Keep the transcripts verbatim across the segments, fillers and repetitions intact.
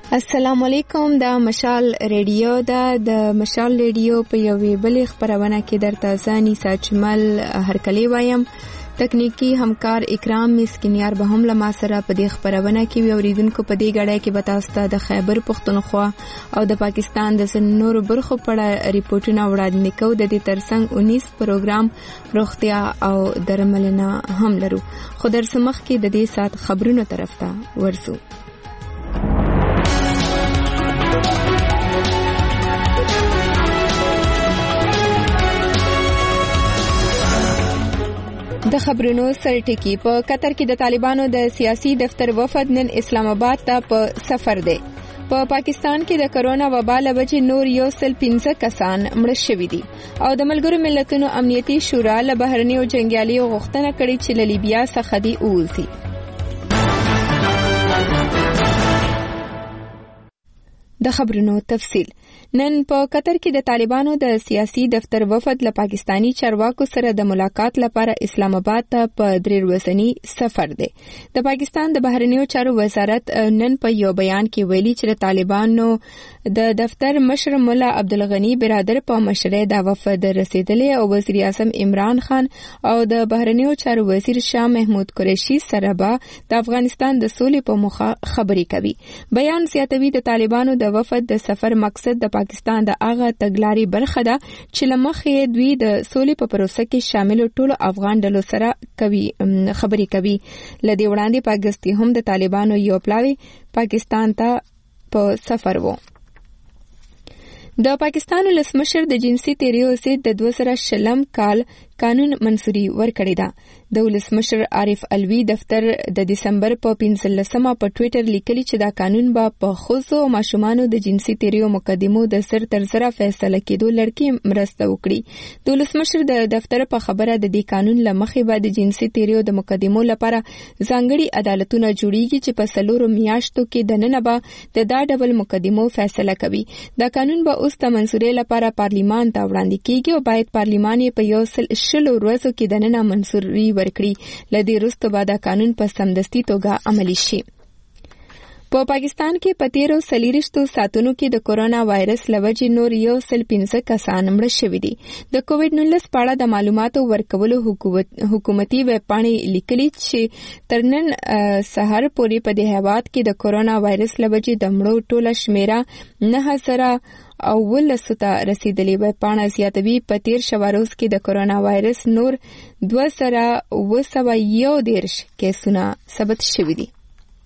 السلام علیکم. د مشال ریډیو دا د مشال ریډیو په یوې بلې خبرونه کې درته ځاني ساچمل هرکلی وایم. تکنیکی همکار اکرام مسکینیار به هم له ما سره په دې خبرونه کې وي. اوریدونکو په دې غړای کې به تاسو ته د خیبر پختونخوا او د پاکستان د نورو برخو په اړه ریپورتونه وړاندې کوو. د دې ترڅنګ انیس پروګرام روغتیا او درملنه هم لرو. خو درسمخ کې د دې سات خبرونو طرف ته ورسو. د خبرونو سرټکی. په قطر کې د طالبانو د سیاسي دفتر وفد نن اسلام آباد ته په سفر دی. په پا پاکستان کې د کرونا وبا له وجې نور یو سل پنځه کسان مړه شوي دي او د ملګرو ملتونو امنیتي شورا له بهرنیو جنګیالیو غوښتنه کړې چې له لیبیا څخه دې ووځي. د خبرونو تفصیل. نن په قطر کې د طالبانو د سیاسي دفتر وفد له پاکستانی چارواکو سره د ملاقات لپاره اسلام آباد ته په درې ورځنی سفر دی. د پاکستان د بهرنیو چارو وزارت نن په یو بیان کې ویلي چې د طالبانو د دفتر مشر مولا عبدالغنی برادر په مشرۍ دا وفد رسیدلی او وزیر اعظم عمران خان او د بهرنیو چارو وزیر شاه محمود قریشي سره به د افغانستان د سولې په موخه خبرې کوي. بیان زیاتوي د طالبانو د وفد د سفر مقصد د پاکستان د هغه تګلارې برخه ده چې لمخې دوی د سولې په پروسه کې شامل ټولو افغان ډلو سره کوي خبرې کوي. لدې وړاندې پاکستان هم د طالبانو یو پلاوی پاکستان ته په سفر وو. د پاکستان ولسمشر د جنسي تیریو ضد د دوه زره شلم کال قانون منسوري ورکړې ده. د ولسمشر عارف علوي دفتر د دسمبر په پنځلسمه په ټوئیټر لیکلي چې دا قانون به په ښځو او ماشومانو د جنسي تیریو مقدمو د سر تر سره فیصله کېدو لړکې مرسته وکړي. د ولسمشر د دفتر په خبره د دې قانون له مخې به د جنسي تیریو د مقدمو لپاره ځانګړي عدالتونه جوړیږي چې په څلورو میاشتو کې دننه به د دا ډول مقدمو فیصله کوي. دا قانون به اوس د منسورۍ لپاره پارلیمان ته وړاندې کیږي او باید پارلیمان یې په یو سل شلو ورځو کې دننه منسوري ورکړي. لدې وروسته به دا قانون په سمدستي توګه عملي شي. په پاکستان کې په تیرو څلوېښتو ساعتونو کې د کورونا وایرس له وجې نور یو سل پنځه کسان مړه شوي دي. د کووډ نولس په اړه د معلوماتو ورکولو حکومتي ویبپاڼې لیکلي چې تر نن سهار پورې په دې هیواد کې د کورونا وایرس له وجې د مړو ټوله شمیره نه زره او ولسو ته رسیدلی. ویبپاڼه زیاتوي په تیر شوه روز کې د کورونا وایرس نور دوه زره اوه سوه یو دېرش کیسونه ثبت شوي دي.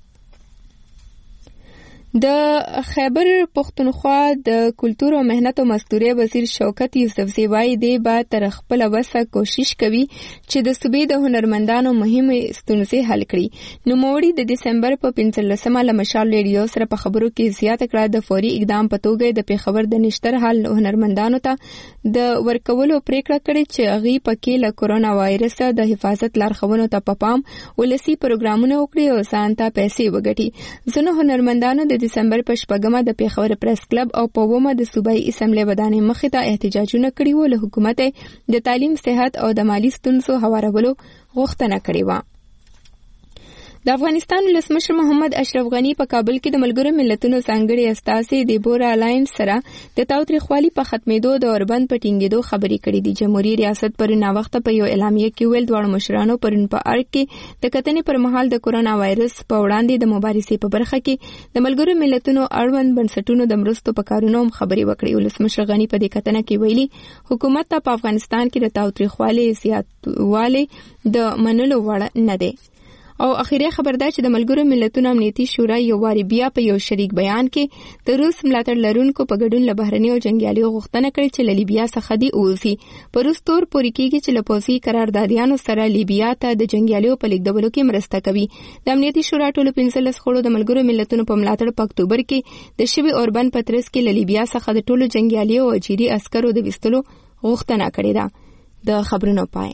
د خیبر پختونخوا د کلتور او مهنت او مستوري وزیر شوکت یوسفزی وایي دی به تر خپل وسه کوشش کوي چې د صوبې د هنرمندانو مهمه ستونزې حل کړي. نوموړي د دسمبر په پنځلسمه له مشال ریډیو سره په خبرو کې زیاته کړه د فوري اقدام په توګه د پیښور د نشتر حال هنرمندانو ته د ورکولو پریکړه کړې چې هغوی پکې له کورونا وایرس د حفاظت لارښوونو ته په پام ولسي پروګرامونه وکړي او ځان ته پیسې وګټي. ځینو هنرمندانو د دسمبر په شپږمه د پیښور پریس کلب او په اوومه د صوبایي اسمبلی ودانۍ مخې ته احتجاجونه کړي وو. له حکومت د تعلیم، صحت او د مالي ستونزو هوارولو غوښتنه کړې وه. د افغانستان ولسمشر محمد اشرف غني په کابل کې د ملګرو ملتونو ځانګړي استازي دیبورا الاینس سره د تاوتریخوالي په ختمېدو د اوربند په ټینګېدو خبرې کړې دي. جمهوریت ریاست پرون ناوخته په یو اعلامیه کې ویل دواړو مشرانو پرون په ارګ کې د کتنې پر مهال د کورونا وایرس په وړاندې د مبارزې په برخه کې د ملګرو ملتونو اړوند بنسټونو د مرستو په کارونو هم خبرې وکړې. ولسمشر غني په دې کتنه کې ویلي حکومت ته په افغانستان کې د تاوتریخوالي زیاتوالی د منلو وړ نه دی. او اخیری خبر ده چې د ملګرو ملتونو امنیتي شورا یو واری بیا په یو شریک بیان کې د روس ملاتړ لرونکو په ګډون له بهرنیو جنګیالیو غوښتنه کړې چې له لیبیا څخه دې ووځي. په روس تور پورې کېږي چې له پوځي قراردادیانو سره لیبیا ته د جنګیالیو په لیږدولو کې مرسته کوي. د امنیتي شورا ټولو پنځلس غړو د ملګرو ملتونو په ملاتړ په اکتوبر کې د شوي اوربند په ترڅ کې له لیبیا څخه د ټولو جنګیالیو او اجیري عسکرو د ویستلو غوښتنه کړې ده. د خبرونو پای.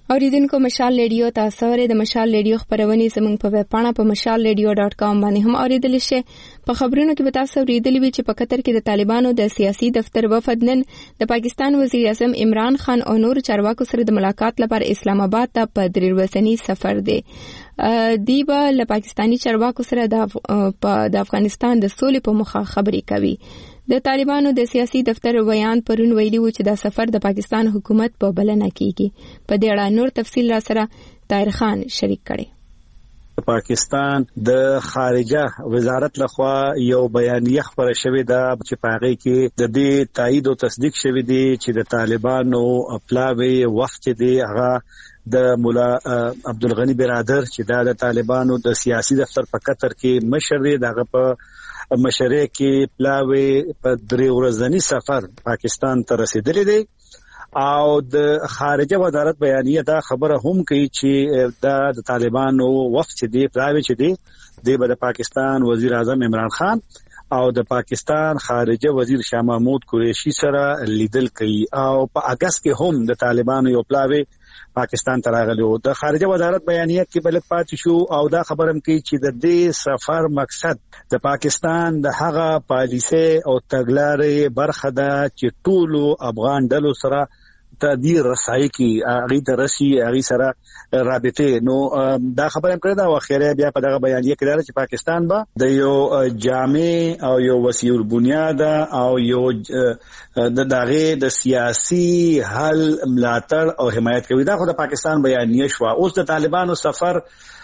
اوریدونکو مشال ریډیو تاسو ورې د مشال ریډیو خبرونه زموږ په ویب پاڼه په مشال ریډیو ډاټ کام باندې هم اوریدل شي. په خبرونو کې به تاسو اوریدلی وي چې په قطر کې د طالبانو د سیاسي دفتر وفد نن د پاکستان وزیر اعظم عمران خان او نور چارواکو سره د ملاقات لپاره اسلام آباد ته په درې ورځنی سفر دی. دیبا له پاکستانی چارواکو سره د افغانستان د سولې په مخه خبرې کوي. د طالبانو د سیاسي دفتر ویان پرون ویلي و چې دا سفر د پاکستان حکومت په بلنه کیږي. په دې اړه نور تفصیل را سره طاهر خان شریک کړي. پاکستان د خارجه وزارت لخوا یو بیانیه خبره شوې ده چې په هغه کې د دې تایید او تصدیق شوی دی چې د طالبانو پلاوی وخت دی هغه د مولا عبدالغنی برادر چې دا د طالبانو د سیاسي دفتر په قطر کې مشر دی دغه په مشرع کې پلاوی په درې ورځنی سفر پاکستان ته رسیدلی دی او د خارجه وزارت بیانیه دا خبره هم کوي چې دا د طالبانو وفد دی پلاوی چې دی د د پاکستان وزیر اعظم عمران خان او د پاکستان خارجه وزیر شاه محمود قریشی سره لیدل کوي او په اگست کې هم د طالبانو یو پلاوی پاکستان ته راغلی و. د خارجه وزارت بیانیه کې بلک پاتې شو او دا خبرم کوي چې د دې سفر مقصد د پاکستان د هغه پالیسي او تګلارې برخه ده چې ټولو افغان ډلو سره تدیر رسایي کی اغه د رسی اغه سره رابطه نو دا خبره کړه دا واخیره بیا په دغه بیانیه کې دا چې پاکستان به د یو جامع او یو وسیع البنیاد او یو د دغه د سیاسي حل ملاتړ او حمایت کوي. دا خو د پاکستان بیانیه شو. اوس د طالبانو سفر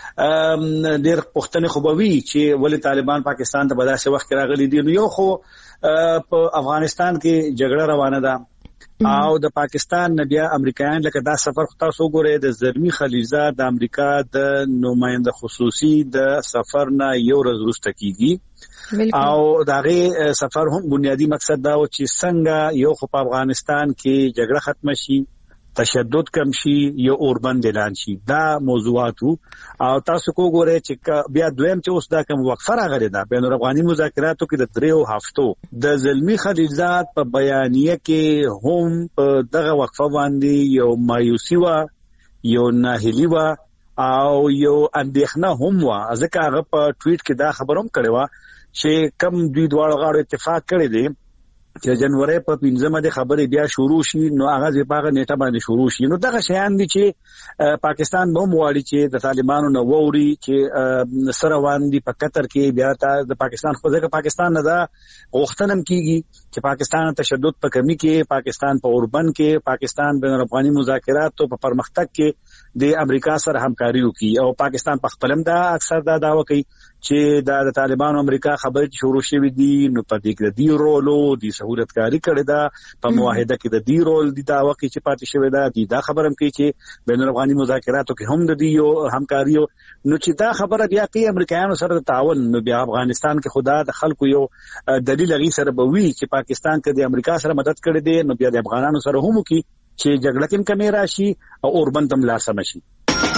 ډېر پښتنه خوبوي چې ولې طالبان پاکستان ته په داسې وخت کې راغلي دي. نو یو خو په افغانستان کې جګړه روانه ده او د پاکستان نه بیا امریکایان لکه دا سفر خو تاسو وګورئ د زلمی خلیلزاد د امریکا د نماینده خصوصي د سفر نه یو ورځ وروسته کیږي او دغه سفر هم بنیادی مقصد دا و چې څنګه یو خو په افغانستان کې جګړه ختم شي، تشدد کم شي، یو اوربند اعلان شي. دا موضوعات او تاسو کو ګورئ چې بیا دویم چې اوس دا کوم وقفه راغلی ده بین الافغاني مذاکراتو کې د دریو هفتو د زلمی خلیلزاد په بیانیه کې هم په دغه وقفه باندې یو مایوسی و، یو ناهیلی و او یو اندېښنه هم و. ځکه هغه په ټویټ کې دا خبر هم کړی و چې کم دوی دواړو غاړو اتفاق کړی دی چې جنوري په پنځمه د خبرې بیا شروع شي نو هغه ځپاغه نیټه باندې شروع شي. نو دغه شیان دي چې پاکستان به موالي چې د طالبانو نو ووري چې سره واندي په قطر کې بیا د پاکستان خو ځکه پاکستان نه دا غوښتنم کیږي چې پاکستان تشدد په کمی کې، پاکستان په اوربند کې، پاکستان بین الافغاني مذاکرات او په پرمختګ کې د امریکا سره همکاري وکړي. او پاکستان په خپلم دا اکثر دا داوا کوي چې دا د طالبانو امریکا خبرې شروع شوې دي نو په دې کې د دی رولو د سہولت کاری کړي دا په معاهده کې د دی رول د داوا کې چې پاتې شوې ده دي دا خبرم کوي چې بین الافغاني مذاکراتو کې هم د دی یو همکاري نو چې دا خبره بیا کې امریکایانو سره تعاون نو بیا افغانستان کې خدا د خلکو یو دلیل غي سره بوي چې پاکستان کې د امریکا سره مدد کړي دي نو بیا د افغانانو سره هم کوي چې جګړه کې کمی راشي او اوربند هم لار سم شي.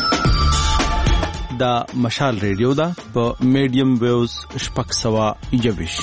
دا مشال ریډیو دا په میډیم ویوز شپږ سوه یوویش.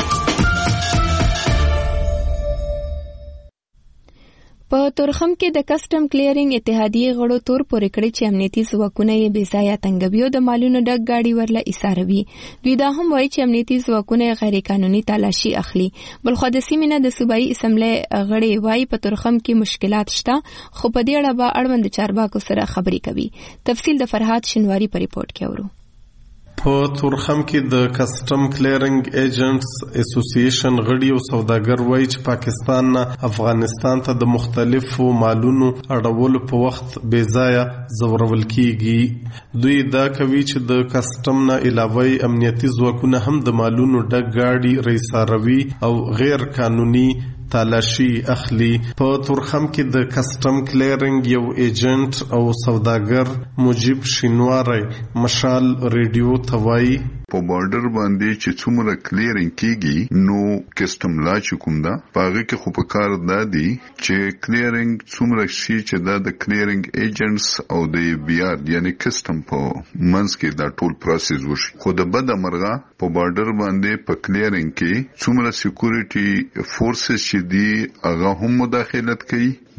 په تورخم کې د کسټم کلیرینګ اتحادیه غړو تور پورې کړی چې امنیتي ځواکونه یې بې ځایه تنګوي او د مالونو ډک گاډي ورله ایساروي. دوی دا هم وایي چې امنیتي ځواکونه غیر قانوني تالاشي اخلي. بلخو د سیمې نه د صوبایي اسمبلی غړي وایي په تورخم کې مشکلات شته خو په دې اړه به اړوند چارواکو سره خبرې کوي. تفصیل د فرحات شنواری په ریپورت کې اورو. په تورخم کې د کسټم کلیرینګ ایجنټس اسوسییشن غړي او سوداګر وایي چې پاکستان نه افغانستان ته د مختلفو مالونو اړولو په وخت بې ځایه ځورول کیږي. دوی دا کوي چې د کسټم نه علاوه امنیتي ځواکونه هم د مالونو ډک گاډي ریساروي او غیر قانوني تالاشي اخلي. په تورخم کې د کسټم کلیرینګ یو ایجنټ او سوداګر مجيب شینواری مشال ریډیو توای په بارډر باندې چې څومره کلیرینګ کیږي نو کسټم لا چې کوم دا پاغه کې خو په کار دادي چې کلیرینګ څومره شي چې دا د کلیرینګ ایجنټس او د بي آر یعنی کسټم په منځ کې دا ټول پروسس وشي. خو د بد امرغه په بارډر باندې په کلیرینګ کې څومره سکیورټي فورسز چې دی هغه هم مداخلت کوي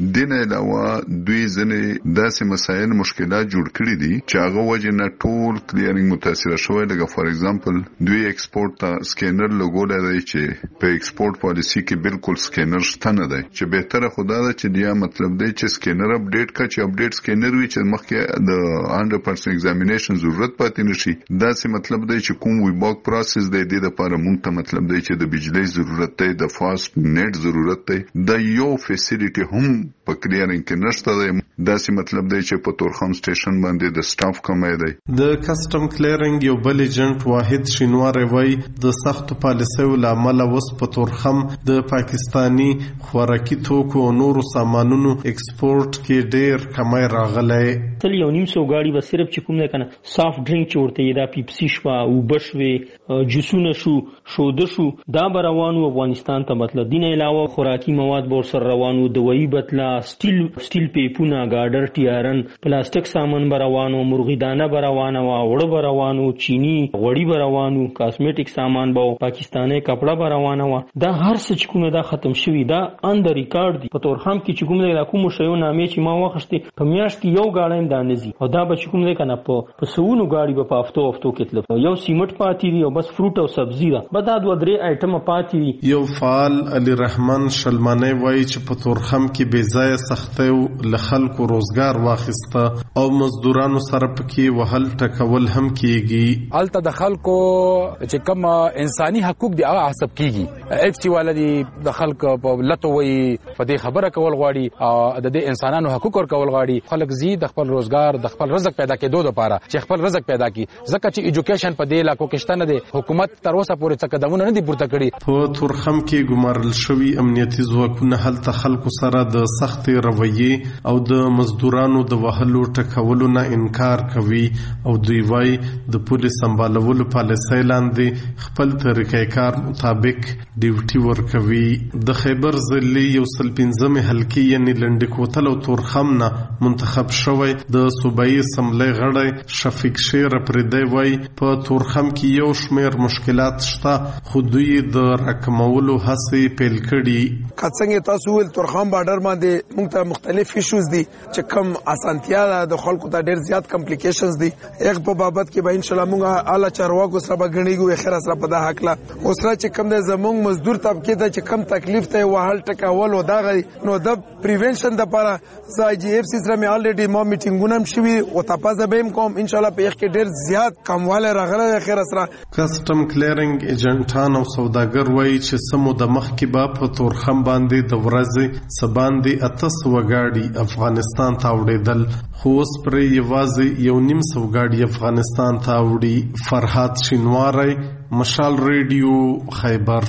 دین علاوه دوی ځنې داسې مسایل مشکلات جوړ کړي دي چې هغه وجه نه ټول کلیرینګ متاثر شوی. لکه فار ایگزامپل دوی ایکسپورت ته سکینر لګولای دی چې په ایکسپورت پالیسی کې بالکل سکینر شته نه دی، چې بهتره خدا ده چې دا مطلب دی چې سکینر اپډیټ کا چې اپډیټ سکینر وي چې مخکې د هنډرډ پرسنټ ایگزامینیشن ضرورت پاتې نشي. دا څه مطلب دی چې کوم وی باک پروسس دی د لپاره مونږ ته مطلب دی چې د بجلی ضرورت دی، د فاست نیټ ضرورت دی، د یو فیسیلیټي هم په کلیرینګ کې نشته دی. دا څه مطلب دی چې په تورخم سټیشن باندې د سټاف کمی دی. د کسٹم کلیرینګ یو بل ایجنټ واحد شینوار وای د سخت پالیسیو لامل وس په تورخم د پاکستانی خوراکي توکو او نورو سامانونو ایکسپورت کې ډیر کمی راغلی. تل یو نیم سو غاړي به صرف چې کوم نه کنه سافټ ډرینک چورته دا پیپسي شوا او بشوي جوسونه شو شوده شو دا روانو افغانستان ته مطلب دین علاوه خوراکي مواد بور سره روانو دوی بتلا سټیل سټیل پیپونه گاډر ټیارن پلاستیک سامان بروانو مرغی دانه بروانو وړ بروانو چینی غوړی بروانو کاسمیټیک سامان بو پاکستاني کپڑا بروانو دا هر څه چې کومه دا ختم شوی دا ان د ریکارډ دی په تورخم کې چې کومه دا کوم شیو نامې چې ما وخته په میاشت کې یو غاړه اندانزي او دا به چې کومه کنه په پسونو غاړي په هفتو هفتو کې تل یو سیمټ پاتې دی او بس فروټ او سبزی دا به دا دوه درې آیټم پاتې دی. یو فعال علي رحمان شلمانی وایي چې په تورخم کې بې ځایه سختۍ له خلکو روزګار واخیسته او مزدورانو سره پکې وهل ټکول هم کیږي. الته د خلکو چې کوم انساني حقوق دی هغه حساب کیږي. ایف سی والدي د خلکو په لته وي په دې خبره کول غواړي او د دې انسانانو حقوق ور کول غواړي. خلک زی د خپل روزګار د خپل رزق پیدا کېدو لپاره چې خپل رزق پیدا کړي ځکه چې ایجوکیشن په دې علاقو کې شته نه دی. حکومت تر اوسه پورې څه قدمونه نه دي پورته کړي. په تورخم کې ګمارل شوی امنیتي ځواکونه هلته خلکو سره د سخت رویې او د مزدورانو د وهلو ټکولو نه انکار کوي او دوی وايي د پولیس سمبالولو پالیسۍ لاندې خپل طریقې کار مطابق ډیوټي ورکوي. د خیبر ضلعي یو سل پنځمې حلقې یعنی لنډ کوتل او تورخم نه منتخب شوی د صوبایي اسمبلی غړی شفیق شیر پردی وايي په تورخم کې یو شمیر مشکلات شته خو دوی د راکمولو هڅې پیل کړي. څنګه تاسو ول تورخم بارډر باندې موږ ته مختلف ایشوز دي چې کم اسانتیا د خلکو ته ډیر زیات کمپلیکیشنز دي. یک په بابت کې به ان شاء الله موږ اعلی چارواکو سره غنیږو خیر سره په دا حق لا اوسره چې کم د زموږ مزدور طبقه ته چې کم تکلیف ته وهل ټکول و دا غي نو د پریونشن د لپاره زای جی اف سی سره مې الریډي ما میټینګونه هم شوي او تاسو به هم کوم ان شاء الله په یخ کې ډیر زیات کمواله راغله خیر سره. کسٹم کلیرینګ ایجنټان او سوداګر وایي چې سمو د مخ کې با په تورخم باندې د ورځې سباندې اتس وګاړي افغانستان ته وړېدل خو اوس پرې یوازې یو نیم سو ګاډي افغانستان ته وړي. فرحات شینواری، مشال ریډیو، خیبر.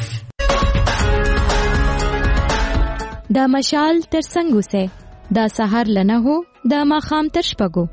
دا مشال تر څنګه سه دا سحر لنه هو دا ماخام تر شپږو.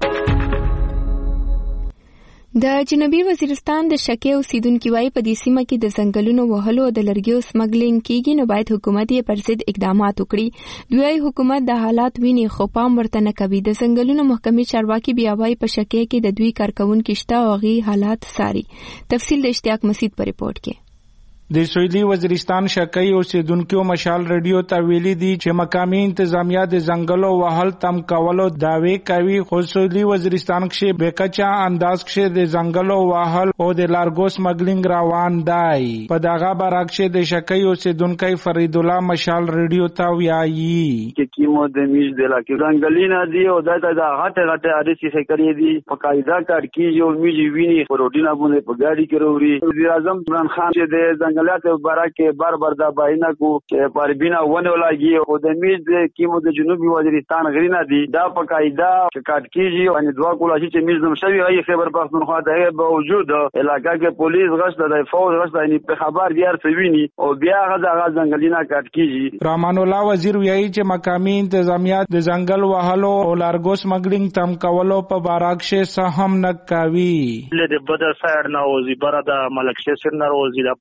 د جنوبي وزیرستان د شکی اوسیدونکو وايي په دې سیمه کې د ځنګلونو وهلو او د لرګیو سمګلینګ کیږي نو باید حکومت یې پر ضد اقدامات وکړي. دوی حکومت د حالات ویني خو پام ورته نه کوي. د ځنګلونو محکمې چارواکي بیا وايي په شکی کې د دوی کارکونکو شته او غي حالات ساري. تفصیل د اشتیاق مسید په ریپورت کې. د سویلي وزیرستان شکی اوسیدونکو مشال ریډیو ته ویلي دي چې مقامي انتظامیه د ځنګلو وهل تم کولو داوی کوي خو سویلي وزیرستان کې بکچا انداز کې د ځنګلو وهل او د لارګو سمګلینګ روان دی. په دغه برعکس د شکی اوسیدونکو فرید الله مشال ریډیو ته ویایي چې کیمو د میج د لاکې ځنګلینا دی او د د هټه هټه اړیسي فکرې دي په قاعده کار کې یو میج ویني پروتینا باندې په ګاډي کې وروړي. وزیر اعظم عمران خان چې د ځنګل ته برکه بار بار دا باینه کو چې پربینا ونه لاګي او د میز کیمو د جنوبي وزیرستان غرینا دي دا په قاعده چې کاټ کیږي ان دوا کولا چې میز نم شوی غي خبر پښتونخوا ته باوجود علاقہ کې پولیس غشت د فوج غشت ان په خبر دیار سویني او بیا غزا ځنګلینا کاټ کیږي. رحمان الله وزیر ویایي چې مقامي انتظامیه د ځنګل وهلو او لارګو سمګلینګ تم کولو په برعکس سهم نه کوي. له د بدر سایډ نه وزي بردا ملک شسر نه وزي د پوسټ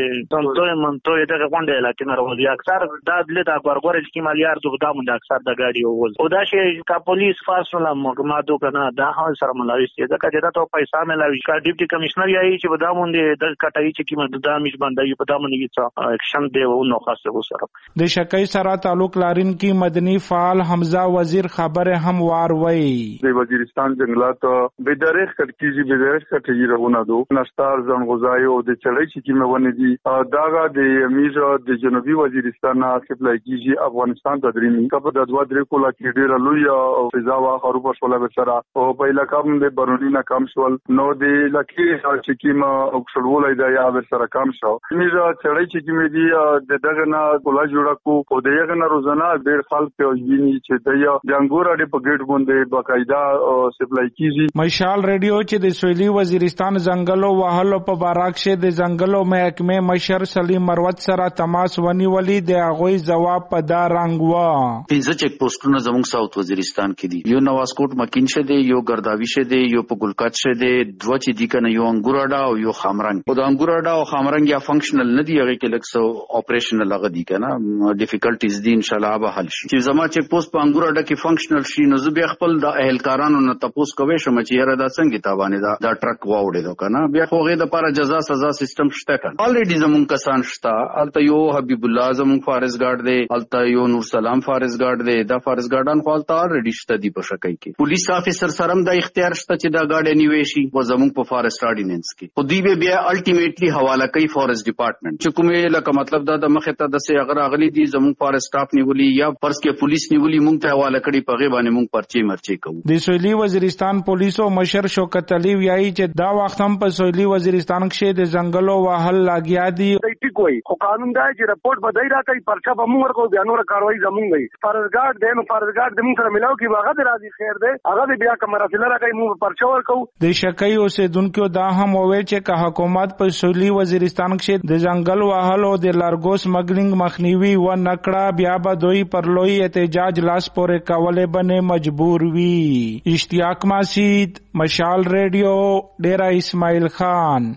ټنټو منټو دغه غونډه لکه راوځي اکثر دا د له غورغور چې مالیار دغه د اکثر د ګاډي وول او دا شی کا پولیس فاصله مګمادو کنه دا هم سره ملاوي سي دا کله ته پیسې ملاوي کا ډیپټي کمشنر یې چې ودا مونږ د کټای چې کیمه د دامیش باندې په دامن کې څه اکشن دی او نو خاصه وسره د شکای سره تعلق لرین کی مدني فعال حمزه وزیر خبره هم وار وای د وزیرستان جنگلات به درېخ کړکیږي به درېخ کټي رونه دو نشتار ځن غزای او د چړې چې کیمه ونی دي داغه د امیر د جنوبي وزیرستان خپلای کیږي افغانستان ته درېمي کبه د دوه درې کولا کې ډیر لوی او فضا وا خروب شوله بسره او په علاقې د برونی نه کم شول نو د لکه چې کیمه او شړولای دا یا سره کم شو امیر چړې چې کیمه دي د دغه نه کولا جوړه کو او دغه نه روزانه ډیر خلک ویني چې د جنګور اړې په ګډ باندې باقاعده سپلای کیږي مشال ریډیو چې د سویلي وزیرستان زنګلو وهلو په باراک شه د زنګلو محکمه مشر سلیم مروت سره تماس ونیولې د هغوی جواب په دا رنګ و پنځه چک پوسټونه زموږ ساوث وزیرستان کې دي یو نواسکوټ مکین شه دی یو ګرداوی شه دی یو په ګلکات شه دی دوه چې دی کنه یو انګوراډا او یو خامرنګ او د انګوراډا او خامرنګ یا فنکشنل نه دی هغه کې لکه سو اپریشنل هغه دی کنه ډیفیکلټیز دي ان شاء الله به حل شي چې زما چک پوسټ په انګوراډا کې فنکشنل شي نو زه بیا خپل د اهلکارانو نه تاسو کوي شم چې یاره دا څنګه تابانه دا دا ټرک واوړې دا کنه بیا خو غي د لپاره جزا سزا سیستم شته کنه الریډي زمون کسان شته الته یو حبیب الله زمون فارس ګارد دی الته یو نور سلام فارس ګارد دی دا فارس ګاردان خو الته الریډي شته دی په شکای کې پولیس افیسر سره د اختیار شته چې دا ګاډي نیوي شي و زمون په فارست اورډیننس کې خو دی بیا الټیمیټلی حواله کوي فارست ډپارټمنټ چې کومه لکه مطلب دا د مخه ته د سي اگر اغلی دي زمون فارست سټاف نیولي یا فرض کې پولیس نیولي مونږ ته حواله کړي په غي باندې مونږ پرچی مرچی کوو د سویلي وزیرستان پولیسو مشر شوکت علي وایي چې دا وخت هم په سویلي وزیرستان کې د زنګلو وهل لاګیا دي ټیک وای خو قانون دا چې رپورټ بدای راکې پرچا به موږ ورکو بیا نور کاروایی زمونږ وي فرزګارد دیم فرزګارد دیم سره ملاو کې واغه راځي خیر ده هغه بیا کومه رسله راکې موږ پرچا ورکو د شکای اوسیدونکو دا هم وویل چې که حکومت په سویلي وزیرستان کې د زنګل وهلو د لارګو سمګلینګ مخنیوي و نکړه بیا به دوی پر لوی احتجاج لاس پورې کولې باندې مجبور وي اشتیاق ماسید مشال ریډیو ډیرا اسماعیل خان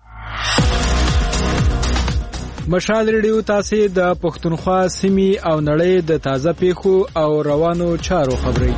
مشال ریډیو تاسو د پښتونخوا سیمې او نړۍ د تازه پیښو او روانو چارو خبري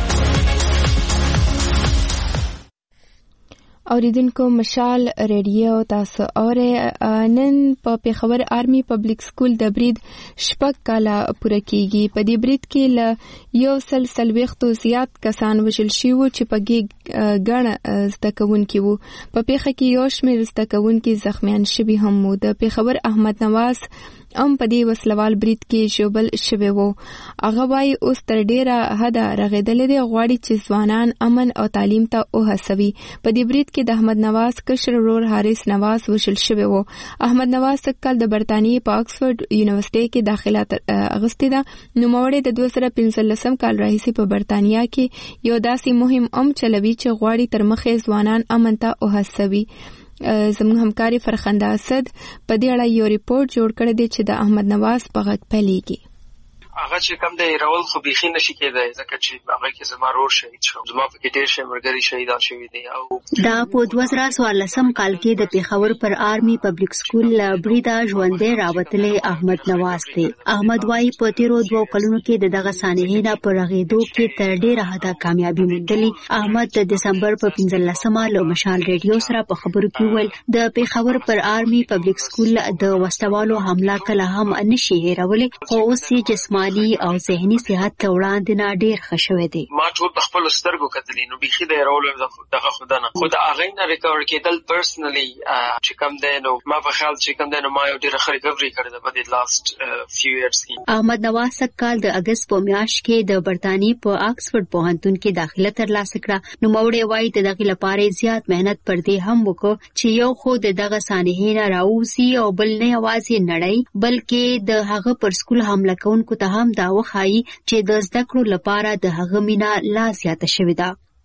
اوریدونکو مشال ریډیو تاسو اوره نن په پیښور آرمي پبلک سکول د برید شپږ کاله پوره کیږي په دې برید کې ل یو سل سلويختو زیات کسان وژل شوي چې په کې ګڼ زده کوونکي وو په پیښه کې یو شمېر زده کوونکي زخمیان شوي هم وو د پیښور احمد نواز ام په دې وسلوال برید کې شوبل شوی وو هغه وايي اوس تر ډیره حده رغېدلې دي غواړي چې ځوانان امن او تعلیم ته وهڅوي په دې برید کې د احمد نواز کشر ورور حارث نواز وژل شوی وو احمد نواز کال د برتانیې په آکسفورد یونیورسيټي کې داخله اغوستې ده نوموړی د دوه زره پنځلسم کال راهیسې په برتانیا کې یو داسې مهم ام چلوي چې غواړي تر مخې ځوانان امن ته وهڅوي زموږ همکاري فرخنده اسد په دې اړه یو ریپورت جوړ کړی دی چې د احمد نواز په غږ پیلېږي هغه چې کوم دی راول خو بيخي نشي کېدای ځکه چې هغه کې زما رور شهید شو زما په کې ډېر شي مرګري شهیدان شوي دي او دا په دوه زره څوارلسم کال کې د پیښور پر آرمي پبلک سکول بریدا ژوندې راوتلې احمد نواز دی احمد وايي په تیرو دوه کلونو کې د دغه سانحې نه پر غېدو کې تر ډېره حده کامیابی موندلې احمد د دسمبر په پنځلسمه له مشال ریډیو سره په خبرو کې ویل د پیښور پر آرمي پبلک سکول د وسوالو حمله کله هم نشي هېرولې خو اوس یې جسماني او ذهني صحت ته وړاندې نه ډېر ښه شوی دی ما ټول په خپل سترګو کتلی نو بيخي د رول دغه خدانه خود هغه نه ریکور کېدل پرسنلی چې کوم دی نو ما په خیال چې کوم دی نو ما یو ډېر ښه ریکوري کړی ده په دې لاست فیو ایئرز کې احمد نواز کال د اگست په میاشت کې د برتانیې په آکسفورد پوهنتون کې داخله ترلاسه کړه نو موړې وایي د دغه لپاره زیات مهنت پر دې هم وکړ چې یو خو د دغه سانحې نه راوځي او بل نه یوازې نړۍ بلکې د هغه پر سکول حمله کوونکو ته هم دا وخایي چې د زده کړو لپاره د هغه مینا لا زیاته شوې ده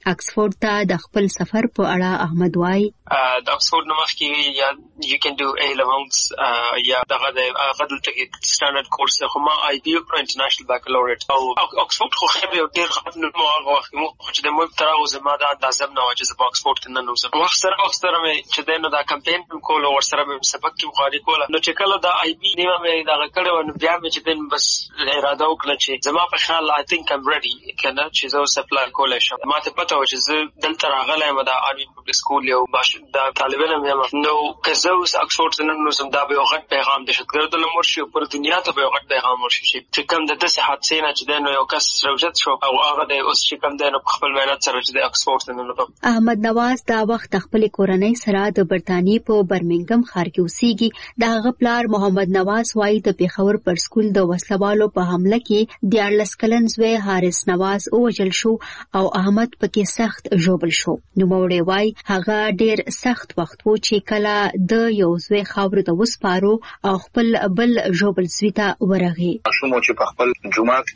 اکسفورد ته د خپل سفر په اړه احمد وایي د اکسفورد نو مخکې یا you can do A levels یا دغه د غدل ته سټانډرډ کورس خو ما آی بي او انټرنیشنل بیکالوريټ او اکسفورد خو خبره ډیر خپل نو هغه وخت مو چې د مو تر اوسه ما دا اندازه نه واجه د اکسفورد نه نو زه وخت سره وخت سره مې چې دنه دا کمپاین کول او سره مې سبق کې مخالي کول نو چې کله دا آی بي نیمه مې دا کړو نو بیا مې چې دن بس اراده وکړه چې زما په خیال I think I'm ready کنه چې زه سپلای کولای شم ما ته پته و چې زه دلته راغلی یم د آرمي پبلک سکول یو باش د طالب علم یم نو که زه اوس اکسفورد نو سم دا به غټ پیغام د شتګردو لمر شي پر دنیا ته به غټ پیغام ورشي چې کوم د داسې حادثې نه چې دنه یو کس روجت شو او هغه د اوس چې کوم دنه په خپل مهنت سره چې د اکسفورد نو احمد نواز دا وخت خپل کورنۍ سره د برتانی په برمنګم ښار کې اوسېږي د هغه پلار محمد نواز وايي د پیښور پر سکول د وسلوالو په حمله کې دیارلس کلن زوی حارث نواز ووژل شو او احمد پکې سخت ژوبل شو نو موړې وايي هغه ډیر سخت وخت و چې کله د یو زوی خاور ته وسپارو او خپل بل ژوبل زوی ته ورغی شومو چې په خپل جماعت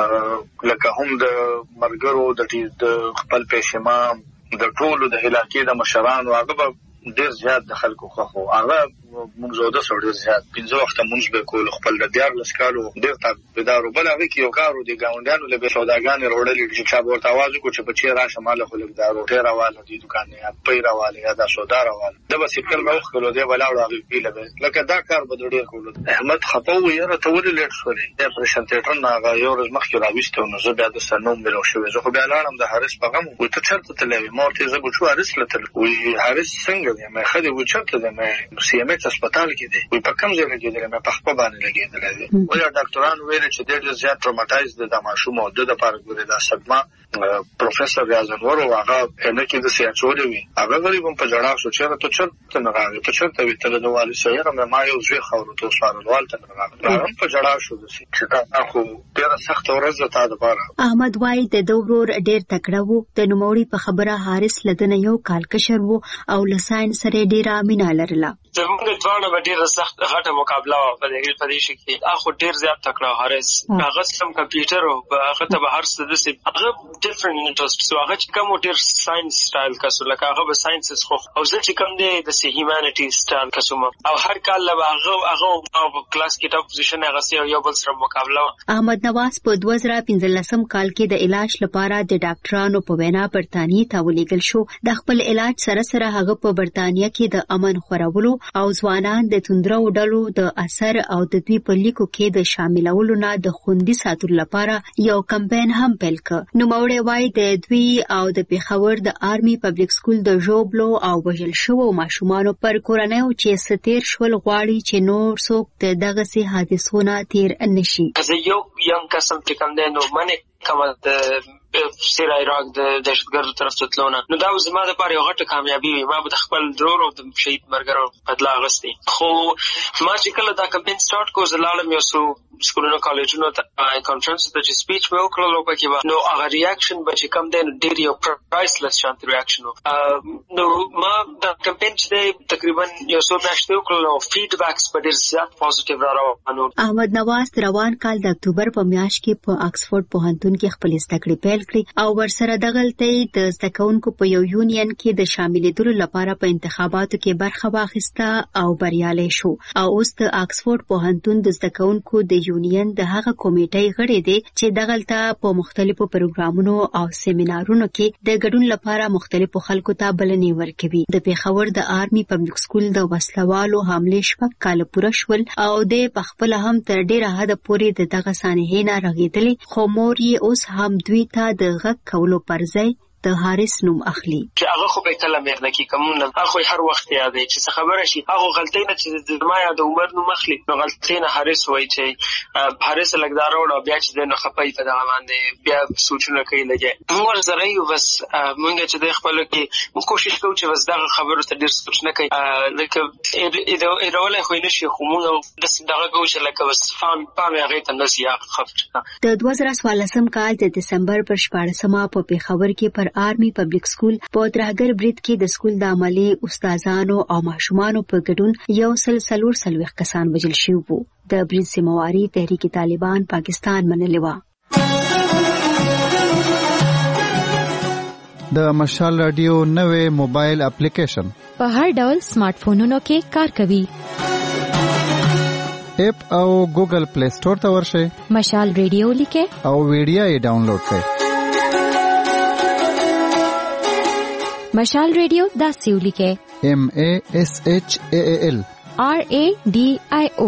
کې لکه هم د مرګرو د خپل پېشمام د ټولو د هلاکې د مشرانو هغه ډیر زیات د خلکو خو هغه مونږ زوده سره ډیر زیات پنځه وخت مونږ به کول خپل د دیار لسکالو ډیر تابعدارو بل هغه کې یو کارو دی ګاونډیانو له به سوداګان وروړل چې چا ورته आवाज وکړي چې بچی را شماله خلک دارو ډیر راواله دي دکان نه پي راواله یا د سودا راواله د بس کله نو خلک دی ولاړو هغه پیله لکه دا کار به ډیر کول احمد خطو یې راته ولې لیټ شولې د پرشنټیټر نه هغه یو ورځ مخکې راويسته نو زه بیا د سنوم ملو شوې زه خو بیا لاړم د حارث په غم و ته چرته تلې مو ته زه بچو حارث لته وی حارث څنګه دی مې خدي و چرته دی مې سی ام ایچ هسپتال کې وی په کوم ځای کې دی مې په خپل باندې لګېدل دي وی ډاکټران ویل چې ډېر زیات ټروماتایز دي د ماشوم او د لپاره ګوري دا صدمه پروفیسور ریاضن ورو هغه نه کې د سیاچولې وی هغه غریب په جړا شو چې ته چرته نه راغی ته چرته وی ته د والي سره مې ما یو ځای خورو ته سوالوال ته راغی هم په جړا شو د چې دا خو ډېر سخت ورځ ته د بار احمد وای د دورور ډېر تکړه وو د نوموړي په خبره حارث لدنه یو کال کشر وو او لساین سره ډېر امینه لرله زموږ ځوانه به ډېر سخت غټه مقابله په دې په دې شي کې اخو ډېر زیات تکړه حارث هغه سم کمپیوټر او هغه ته به هر څه د سي هغه ډیفرنٹ انټرست سو هغه چې کوم ډېر ساينس سټایل کسو لکه هغه به ساينسز خو او زه چې کوم دی د سي هیومانټي سټایل کسو او هر کال له هغه هغه کلاس کې ټاپ پوزیشن هغه سي یو بل سره مقابله. احمد نواز په دوه زره پنځلسم کال کې د علاج لپاره د ډاکټرانو په وینا برتانیې ته ولېږل شو. د خپل علاج سره سره هغه په برتانیې کې د امن خورولو او ځوانان د توندرو ډلو د اثر او د دوی په لیکو کې د شاملولو نه د خوندي ساتلو لپاره یو کمپاین هم پیل کړ. نو موړې وای د دوی او د پیښور د آرمي پبلک سکول د ژوبلو او وژل شوو ماشومانو پر کورنیو چې ستیر شول غواړي چې نور څوک د دغه سي حادثو نه تیر نشي. زه یو یم قسم چې کوم دی نو منه کوم د سیر عراق د دهشتګردو طرف ته تلونه نو دا زما د پاره یو غټه کامیابی وي. ما به خپل ضرور او د شهید مرګرو بدلا غستې خو ما چې کله دا کمپاین سٹارټ کو زلالم یو سو سکولونو کالجونو ته کانفرنس ته چې سپیچ مې وکړل او پکې نو هغه ریاکشن به چې کم دی نو ډېر یو پرایسلس شانت ریاکشن نو ما دا کمپاین چې تقریبا یو سو میاشتې وکړل او فیډبیکس په ډېر زیات پوزټیو را روانو. احمد نواز روان کال د اکتوبر په میاشت کې په آکسفورد پوهنتون کې خپل زده کړې پیل کړې او ورسره دغلته د زده کوونکو په یو یونین کې د شاملېدلو لپاره په انتخاباتو کې برخه واخیسته او بریالی شو او اوس د آکسفورد پوهنتون د زده کوونکو د یونین د هغه کمیټې غړی دی چې دغلته په مختلفو پروګرامونو او سیمینارونو کې د ګډون لپاره مختلفو خلکو ته بلنې ورکوي. د پیښور د آرمي پبلک سکول د وسلوالو حملې شپږ کاله پوره شول او د پخپل هم تر ډیره حد پورې د دغه سانحې نه رغېدلې خو مور یې اوس هم دوی ته د غږ کولو پر ځای د حارث نوم اخلي. چې هغه خو به کله مېر نه کی کومونه هغه هر وخت یادې چې څه خبره شي هغه غلطۍ نه چې ما یاد عمر نو مخلي نو غلطۍ نه حارث وای چې حارث لګدار او بیا چې د خپای په دغه باندې بیا سوچونه کوي لګي موږ سره یو بس موږ چې د خپل کې موږ کوشش کوو چې بس دغه خبرو ته ډیر سوچ نه کوي لکه ایرولای خو نه شي خو موږ د دغه کوو چې لکه بس فهم پام هغه ته نسیا خبره. د دوه زره څوارلسم کال د دسمبر پر شپاړسمه په پیښور کې پر آرمي پبلک سکول په ترهګر برید کې د سکول د عملي استادانو او ماشومانو په ګډون یو سل څلور څلوېښت کسان وژل شوي وو. د برید ذمہواري تحریک طالبان پاکستان منلې وه. د مشال رادیو نوې موبایل اپلیکیشن په هر ډول سمارټ فونونو کې کار کوي. اپ او ګوګل پلی سٹور ته ورشئ، مشال رادیو لیکه او ویډیو یې ډاونلوډ کړئ. مشال رادیو داسې ولیکه M A S H A A L R A D I O.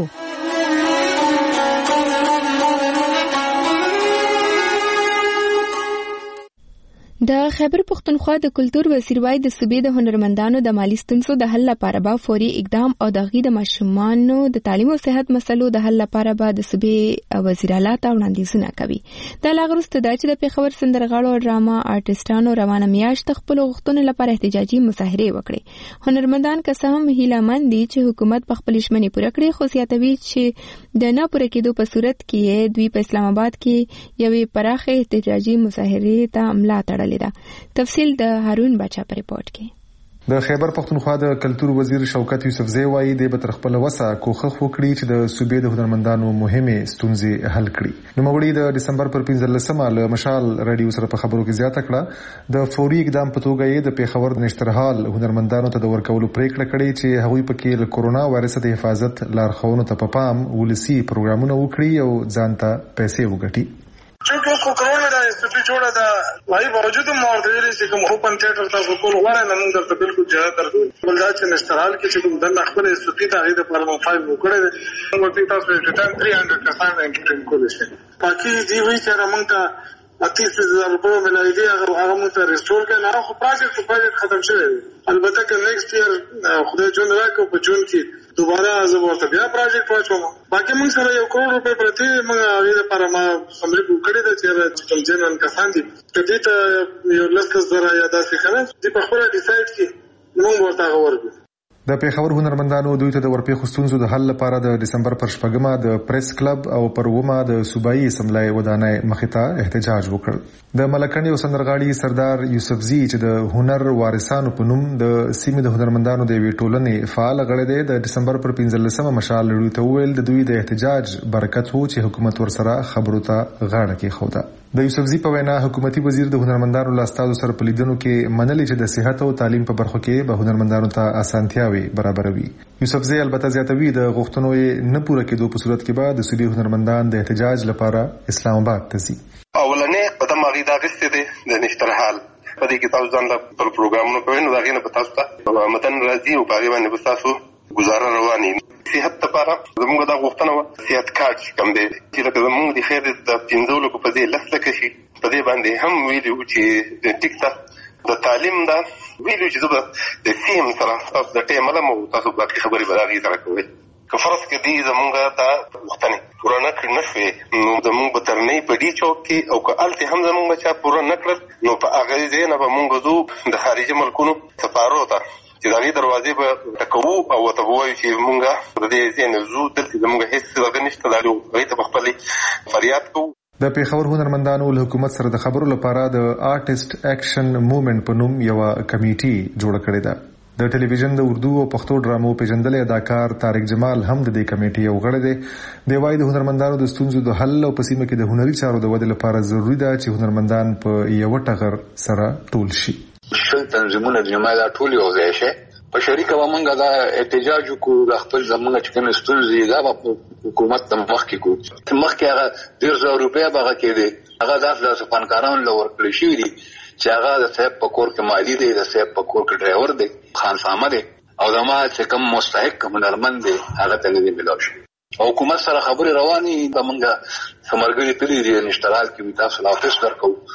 د خیبر پختونخوا د کلتور وزیر وای د صوبې د هنرمندانو د مالی ستونزو د حل لپاره به فوري اقدام او د غي د ماشومانو د تعلیم او صحت مسلو د حل لپاره به د صوبې وزیر اعلی ته وړاندیزونه کوي. د لاغرست د چې د پیښور سندرغاړو او ډراما آرټیسټانو روانه میاشت خپل غوښتنو لپاره احتجاجي مظاهره وکړي. هنرمندان که څه هم هیله مند دي چې حکومت په خپل ژمنې پوره کړي، خو زیاتوي چې د نه پوره کېدو په صورت کې دوی په اسلام آباد کې یوې پراخه احتجاجي مظاهره ته ملا تړلې. تفصیل د هارون بچا په ریپورت کې. د خیبر پختونخوا د کلتور وزیر شوکت یوسفزی وایي د به تر خپل وسه کوښښ وکړي چې د صوبې د هنرمندانو مهمه ستونزې حل کړي. نوموړي د دسمبر پر پنځلسمه له مشال رادیو سره په خبرو کې زیاته کړه د فوري اقدام په توګه یې د پیښور د نشترحال هنرمندانو ته د ورکولو پریکړه کړې چې هغوی پکې له کورونا وایرس د حفاظت لارښوونو ته په پام ولسی پروګرامونه وکړي او ځان ته پیسې وګټي. چونکه کو کرونا دا استفی جوړه دا وايي باوجود مورته ویلي چې کوم اوپن تھیټر تاسو کول غواړئ نن موږ درته بالکل جهاد درکو. بل دا چې نشترال کې چې کوم د خپل استفی ته غوډه پر مو فایل وکړي موږ ته تاسو ته ټان سه سو کسان انټرټین کول شي. باقي دی وی چې موږ ته اتیس هزار روپۍ ملایي دي هغه هغه موږ ته ریسټور کړي. نه خو پروژیکټ پروژیکټ ختم شوی. البته که نیکسټ ایئر خدای جون راکو په جون کې دوباره زموږ ته بیا پروژیکټ واچوم. باقي موږ سره یو کروڑ روپۍ پرته موږ هغه لپاره ما سمري وکړي د چې کوم جنن کسان دي کدی ته یو لسکه زره یا داسې خلاص دي په خپل ډیسایډ کې موږ ورته ورغو. د پیښور هنرمندانو دوی ته د ورپېښو ستونزو د حل لپاره د دسمبر پر شپږمه د پریس کلب او پر اوومه د صوبایي اسمبلی ودانۍ مخې ته احتجاج وکړ. د ملکڼې او سندرغاړي سردار یوسفزي چې د هنر وارثانو په نوم د سیمې د هنرمندانو د یوې ټولنې فعال غړی دی د دسمبر پر پنځلسمه مشال رادیو ته وویل د دوی د احتجاج برکت وو چې حکومت ورسره خبرو ته غاړه کېښوده. د یوسفزي په وینا حکومتي وزیر د هنرمندانو له استازو سره په لیدنو کې منلي چې د صحت او تعلیم په برخو کې به هنرمندانو ته اسانتیاوي برابروي. یوسفزي البته زیاتوي د غوښتنو یې نه پوره کېدو په صورت کې به د صوبې هنرمندان د احتجاج لپاره اسلام آباد ته ځي. اولنې قدم هغه دا غوښتي دي د نشترحال په دې کې تاسو ځان له پروګرامونو کوي نو دا غینه په تاسو ته متن راځي او په باندې به تاسو گزاره رواني. صحت لپاره زموږ دا غوښتنه و صحت کارت کوم دی چې لکه زموږ د خیر د پنځو لکو په ځای لس لکه شي په دې باندې هم ویلو چې ټیک ته د تعلیم دا ویلو چې زه به د سیم سره تاسو د ټیم علم او تاسو باقي خبرې به راغی سره کوئ. که فرض کې دی زموږ دا غوښتنې پوره نه کړي نه شوې نو زموږ به ترنۍ په دې چوک کې او که هلته هم زموږ بچا پوره نه کړل نو په هغه ځای نه به موږ ځو د خارجي ملکونو سفارو ته چې دا غي دروازې به ټکوو او ته وایو چې موږ د دې ځای نه ځو دلته زموږ هیڅ څه نشته دا هغوی ته په خپلې فریاد کوو. د پیښور هنرمندانو له حکومت سره د خبرو لپاره د آرټیسټ اکشن موومنټ په نوم یو کمیټي جوړه کړې ده. د ټلویزیون د اردو او پښتو ډرامو پیژندل اداکار طارق جمال هم د دې کمیټې یو غړی دی. د وای د هنرمندانو د ستونزو د حل او په سیمه کې د هنري چارو د ودې لپاره ضروری ده چې هنرمندان په یو ټغر سره ټول شي. شل تنظیمونه د جماعت ټول یو ځای شي په شریکه ومنګه دا احتجاج وکړو د خپل زمونږ چې کوم ستونزې دا په حکومت ته مخکې کوو مخکې هغه ډېر زره روپۍ به هغه کېدې هغه داسې فنکارانو له ورکړل شوي دي چې هغه د صاحب په کور کې مالي دی د صاحب په کور کې ډرایور دی خانسامه دی او زما چې کوم مستحق هنرمند دی هغه ته نه دی میلاو شي. حکومت سره خبرې روانې د موږ څمرګري تللي دي نشترال کې تاسو له افیس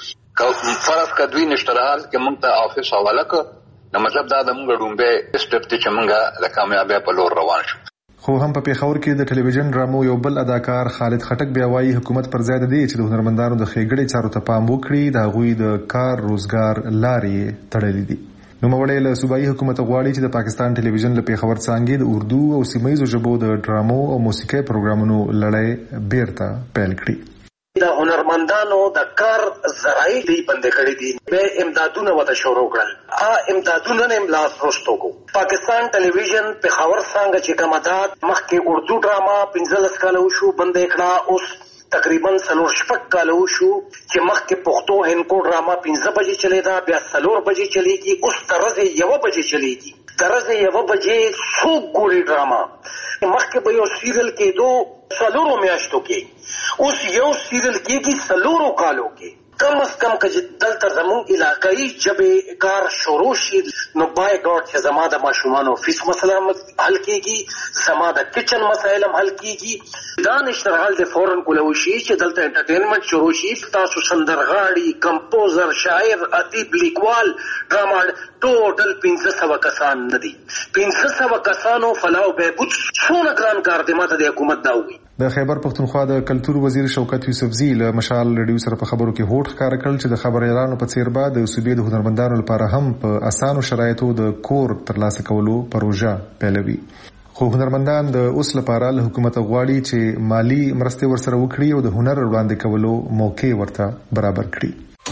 درکوو فرض که دوی نشترال کې موږ ته افیس حواله کړ نو مطلب دا د موږ ډومبه سټپ ته چې موږ د کامیابی په لور روان شو. خو هم په پیښور کې د ټلویزیون ډرامو یو بل اداکار خالد خټک بیا وایي حکومت پر ځای دی چې د هنرمندانو د ښېګړې چارو ته پام وکړي د هغوی د کار روزګار لارې تړلې دي. نوموړی له صوبایي حکومت غواړي چې د پاکستان ټلویزیون له پیښور څانګې د اردو او سیمه ییزو ژبو د ډرامو او موسیقۍ پروګرامونو لړۍ بیرته پیل کړي. د هنرمندانو د کار ذرایع دی بند کړی دي به امدادونه وته شروع کړل ا امدادونه نه لاس روستو کو. پاکستان ټلویزیون په خبر څنګه چې کومات مخکې اردو ډراما پنځلس کال شو بند کړه اوس تقریبا څلور شپږ کاله وشو چې مخکې پښتو هندکو ډراما پنځه بجې چلیدا، بیا څلور بجې چلیږي، اوس د ورځې یوه بجې چلیږي. د ورځې یوه بجې څوک ګوري ډراما؟ مخکې به یو سیریل کېدو څلورو میاشتو کې، اوس یو سیریل کېږي څلورو کالو کې. کم از کم که دلته زموږ علاقایي ژبې کار شروع شي نو بای ګاډ چې زما د ماشومانو فیس مسله حل کېږي، زما د کچن مسایل هم حل کېږي. دا نشترحال د فورن کولی وشي چې دلته انټرټینمنټ شروع شي. تاسو سندرغاړي، کمپوزر، شاعر، ادیب، لیکوال، ډراما ټوټل پنځه سوه کسان نه دي. پنځه سوه کسانو فلاح و بهبود څونه ګران کار دی، ماته د حکومت دا ووایي. د خیبر پښتونخوا د کلتور وزیر شوکت یوسفزي له مشال ریډیو سره په خبرو کې هوډ ښکاره کړل چې د خبریالانو په څیر به د صوبې د هنرمندانو لپاره هم په اسانو شرایطو د کور ترلاسه کولو پروژه پیلوي. خو هنرمندان د اوس لپاره له حکومت غواړي چې مالی مرستې ورسره وکړي او د هنر وړاندې کولو موقع ورته برابر کړي.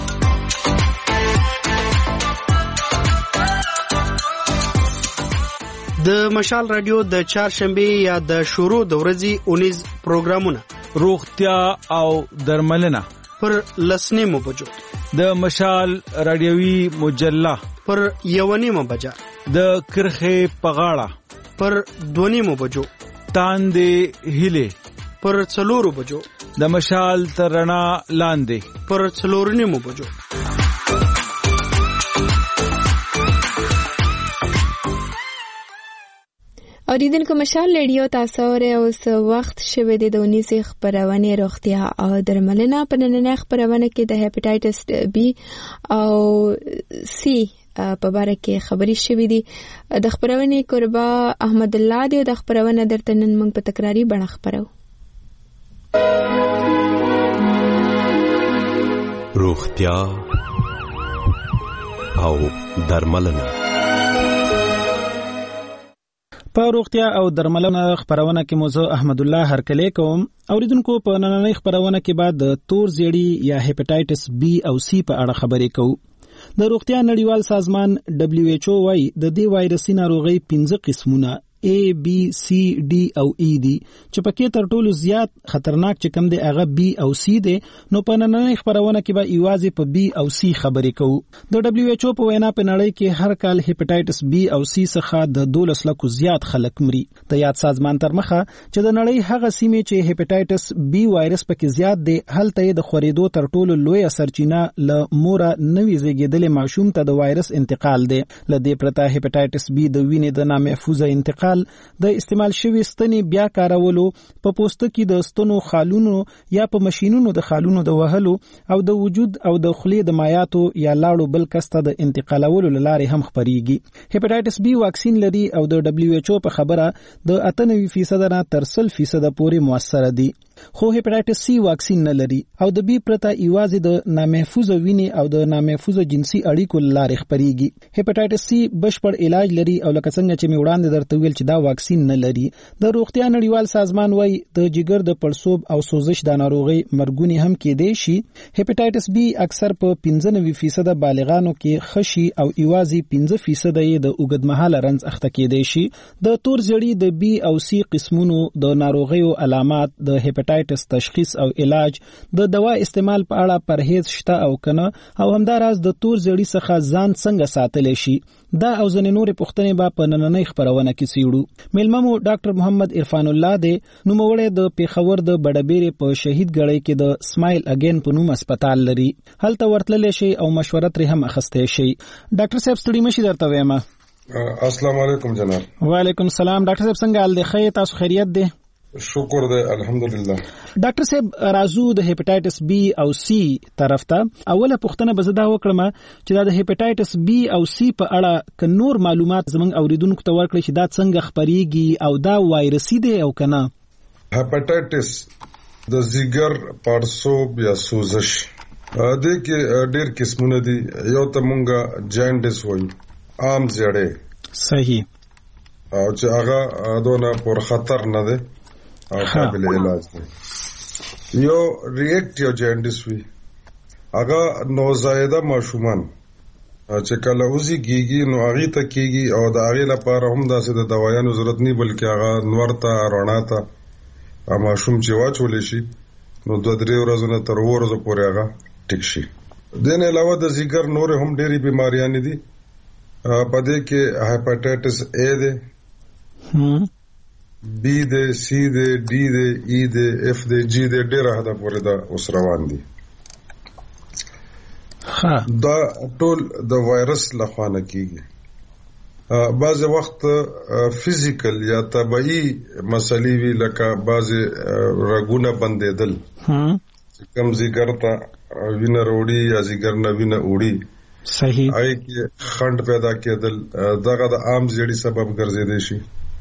د مشال رادیو د چهارشنبه یا د شروع د ورځې اونیز پروګرامونه روغتیا او درملنه پر لسنیمو بجو، د مشال رادیوي مجله پر یونیمو بجا، د کرخه پغاړه پر دونیمو بجو، تاندې هله پر څلورو بجو، د مشال ترنا لاندې پر څلورنیمو بجو. اوریدونکو مشال ریډیو تاسو اورئ. اوس وخت شوی دی د اونیزې خپرونې روغتیا او درملنه. په نننۍ خپرونه کې د هپاټایټس بی او سی په باره کې خبرې شوې دي. د خپرونې کوربه احمد الله دی او د خپرونه درته نن موږ په تکراری بڼه خپرو. روغتیا او درملنه. په روغتیا او درملنه خبرونه کې موضوع احمد الله هرکلی کوم. اوریدونکو په نننۍ خبرونه کې بعد د تور زیړی یا هپاټایټس بی او سی په اړه خبرې کوو. د روغتیا نړیوال سازمان دبلیو ایچ او وايي د دې وایرسي ناروغي پنځه قسمونه A, B, C, D او E دي چې پکې تر ټولو زیات خطرناک چې کم دی هغه B او C دی. نو په نننۍ خبرونه کې به ایوازې په B او C خبرې کوو. د دبلیو ایچ او په وینا په نړۍ کې هر کال هپاټایټس B او C څخه د دولس لکو زیات خلک مري. د یاد سازمان تر مخه چې د نړۍ هغه سیمې چې هپاټایټس B وایرس پکې زیات دی هلته د خورېدو تر ټولو لوی سرچینه له مورا نوې زیږیدلې ماشوم ته د وایرس انتقال دی. لدې پرته هپاټایټس B د وینې د نامحفوظه انتقال د استعمال شوی ستنې بیا کارولو، په پوستکي د ستنو خالونو یا په ماشینونو د خالونو د وهلو او د وجود او د خولې د مایعاتو یا لاړو بل کس ته د انتقالولو لارې هم خپریږي. هپاټایټس بی واکسین لري او د دبلیو ایچ او په خبره د اته نوي فیصد نه تر سل فیصد پورې موثر دي. خو هپاټایټس سی واکسین نه لري او د بی پرته ایوازې د نامحفوظه وینې او د نامحفوظه جنسي اړیکو لارې خپریږي. هپاټایټس سی بشپړ علاج لري او لکه څنګه چې می وړاندې درته ویل چې دا واکسین نه لري. د روغتیا نړیوال سازمان وايي د جګر د پړسوب او سوزش د ناروغي مرګونی هم کېدای شي. هپاټایټس بی اکثر په پنځه نوي فیصد بالغانو کې خشي او ایوازې پنځه فیصد یې د اوږدمهاله رنځ اخته کېدای شي. د تور زیړی د بی او سی قسمونو د ناروغیو علامات، د هپاټایټس تشخیص او علاج، د دوا استعمال په اړه پرهیز شته او کنه، او همداراز د تور زیړی څخه ځان څنګه ساتلی شي. دا او ځنې نورې پوښتنې به په نننۍ خپرونه کې څیړو. میلمه مو ډاکټر محمد عرفان الله دی، نوموړی د پیښور د بډبیرې په شهید ګړی کې د سمایل اگین په نوم هسپتال لري. هلته ورتللی شي او مشوره ترې هم اخیستی شي. ډاکټر صاحب ستړي مشي درته وایم. السلام علیکم جناب. وعلیکم السلام. ډاکټر صاحب څنګه حال دی؟ ښه تاسو خیریت دی؟ شکر دی الحمدلله. ډاکټر صاحب راځو د هپاټایټس بی او سی طرف ته. اوله پوښتنه به زه دا وکړم چې دا د هپاټایټس بی او سی په اړه که نور معلومات زموږ اوریدونکو ته ورکړي چې دا څنګه خپریږي او دا وایرسي دی او که نه. هپاټایټس د ځیګر پړسوب یا سوزش دې کې ډېر قسمونه دي. یو ته مونږه جاینډس وایو، عام زیړی. صحیح. او چې هغه دونه پر خطر نه دی او قابل علاج دی. یو ریاکټیو جاینډس وی، هغه نوزایده ماشومان چې کله اوزی کیږي نو هغه ته کیږي او د هغه لپاره هم داسې د دوايانو ضرورت نه بلکې هغه نور ته رڼا ته ماشوم چې واچول شي نو دوه درې ورځې نه تر اووه ورځو پورې هغه ټیک شي. دین علاوه د ځیګر نور هم ډېری بیماریاں دي په دې کې هیپاټایټس اے دی بی دی سی دی ډي دی ای دی اف دی جی دی ډېر حدا پورې دا اوس روان دي. دا ټول د وایرس لخوا نه کیږي. بعض وخت فزیکل یا طبيعي مسلې وی لکه بعض رګونه بندېدل کم ځیګر ته وینه وروړي یا ځیګر نه وینه وړي صحیح آی کې خند پیدا کېدل دغه د عام زیړی سبب ګرځیدي شي.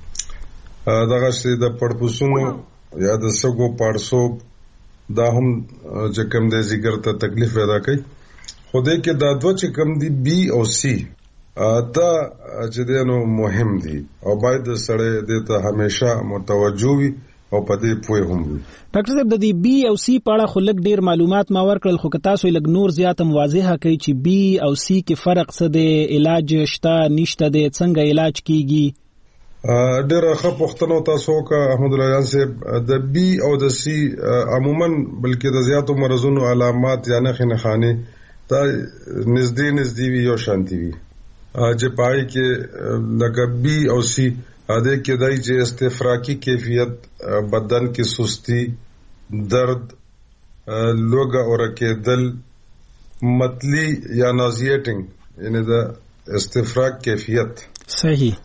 دغه چې د پړپوسونو یا د سګو پړسوب دا هم چې کم د ځیګر ته تکلیف پیدا کوي. خو دې کې دا دوه چې کم دي بی او سی دا چې دینو مهم دي او باید سره دې ته همیشه متوجه وي او په دې پوه هم وي. ډاکټر صاحب د دې بی او سی په اړه خو لږ ډیر معلومات ما ورکړل خو که تاسو لږ نور زیات واضحه کوي چې بی او سی کې فرق څه دی علاج شته نشته دی څنګه علاج کیږي؟ ډېر ښه پوښتنه تاسو کا احمد الله جان صاحب. د بی او د سی عموما بلکې د زیاتو مرزونو علامات یا نښې نښانې دا نږدې نږدې وي یو شانتي وي چې پای کې لکه بی او سی اده کې دای چې استفراقی کیفیت بدن کې سستی درد لوګه اورکېدل متلی یا نازیټینګ یعنی د استفراق کیفیت صحیح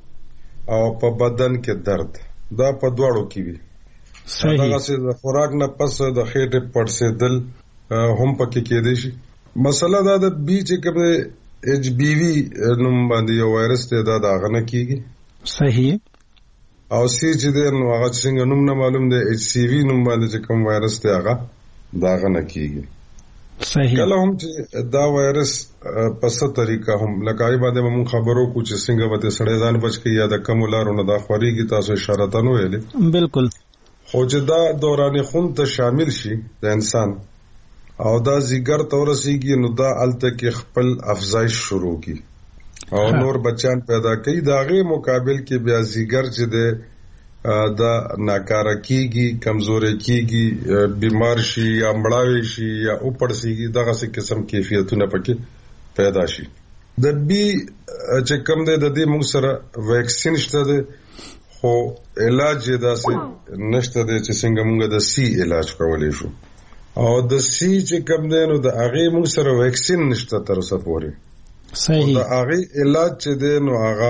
او په بدن کې درد دا په دواړو کې وي. صحیح دا چې د خوراک نه پس د خېټې پړسېدل هم پکې کېدې شي. مسله دا د بی چې کوم ایچ بی وی نوم باندې یو وایرس دی دا داغه نه کیږي. صحیح او سی چې دی نو هغه څنګه نوم نه معلوم دی ایچ سی وی نوم باندې چې کوم وایرس دی هغه داغه نه کیږي. صحیح کله هم چې دا وایرس په څه طریقه هم لکه باندې موږ خبرو کو چې څنګه وته سړی ځان بچ کی یا د کم لارو نه دا خوريږي تاسو اشاره تنو ویلې بالکل. خو چې دا دوران خون ته شامل شي د انسان او دا ځیګر تورسیږي نو دا الته کې خپل افزایش شروع کی او نور بچان پیدا کوي. دا غي مقابل کې بیا ځیګر چې ده دا ناکاره کیږي کمزوري کیږي بیمار شي یا مړاوي شي یا اوپړسیږي دغه څه قسم کیفیتونه پکې پیدا شي. د بی چې کوم ده د دې موږ سره ویکسین شته ده خو علاج یې داسې نشته ده چې څنګه موږ د سی علاج کولای شو او د سی چې کوم ده نو د هغه موږ سره ویکسین نشته تر اوسه پورې. صحیح د هغه علاج چې ده نو هغه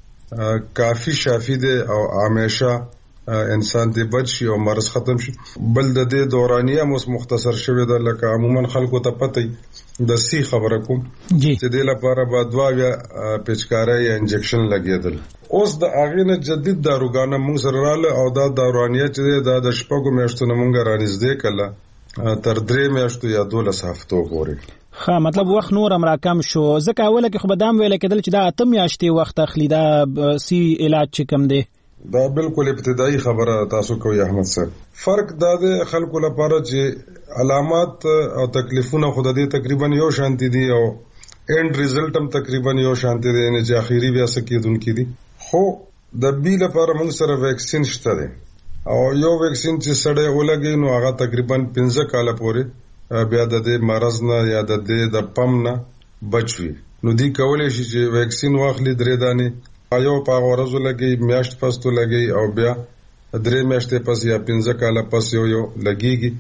کافی شافی دی او همیشه انسان دی بچ شي او مرض ختم شي. بل د دې دورانیه مو مختصر شوی د لکه عموما خلکو ته پته د سی خبره کوم چې د لپاره با دوا یا پېچکارا یا انجکشن لګیدل. اوس د هغه نه جدید داروګانه موږ سره رااله او دا دورانیه چې د شپږو میاشتو نه موږ رانږدې کړه تر درې میاشتو یا دولس هفتو پورې. ها مطلب وخت نور هم راکم شو ځکه اوله کې خو بدام ویل کېدل چې دا اته میاشتې وخت اخلي دا سی علاج چې کم دی. دا بالکل ابتدایي خبره تاسو کوي احمد صاحب. فرق دا دی خلکو لپاره چې علامات او تکلیفونه خود دې تقریبا یو شانتي دي او اینڈ ریزلټ هم تقریبا یو شانتي دي نه چې اخیری بیا سکیدونکې دي. خو د بی لپاره موږ سره ویکسین شته دی او یو ویکسین چې سړی ولګي نو هغه تقریبا پنځه کاله پورې بیا د دې مرز نه یا د دې د پم نه بچوي. نو دی کولای شي چې ویکسین واخلي درې دانې یو په ورځو لګي میاشت پس تو لګي او بیا درې میاشتې پس یا پنځه کاله پس یو یو لګيږي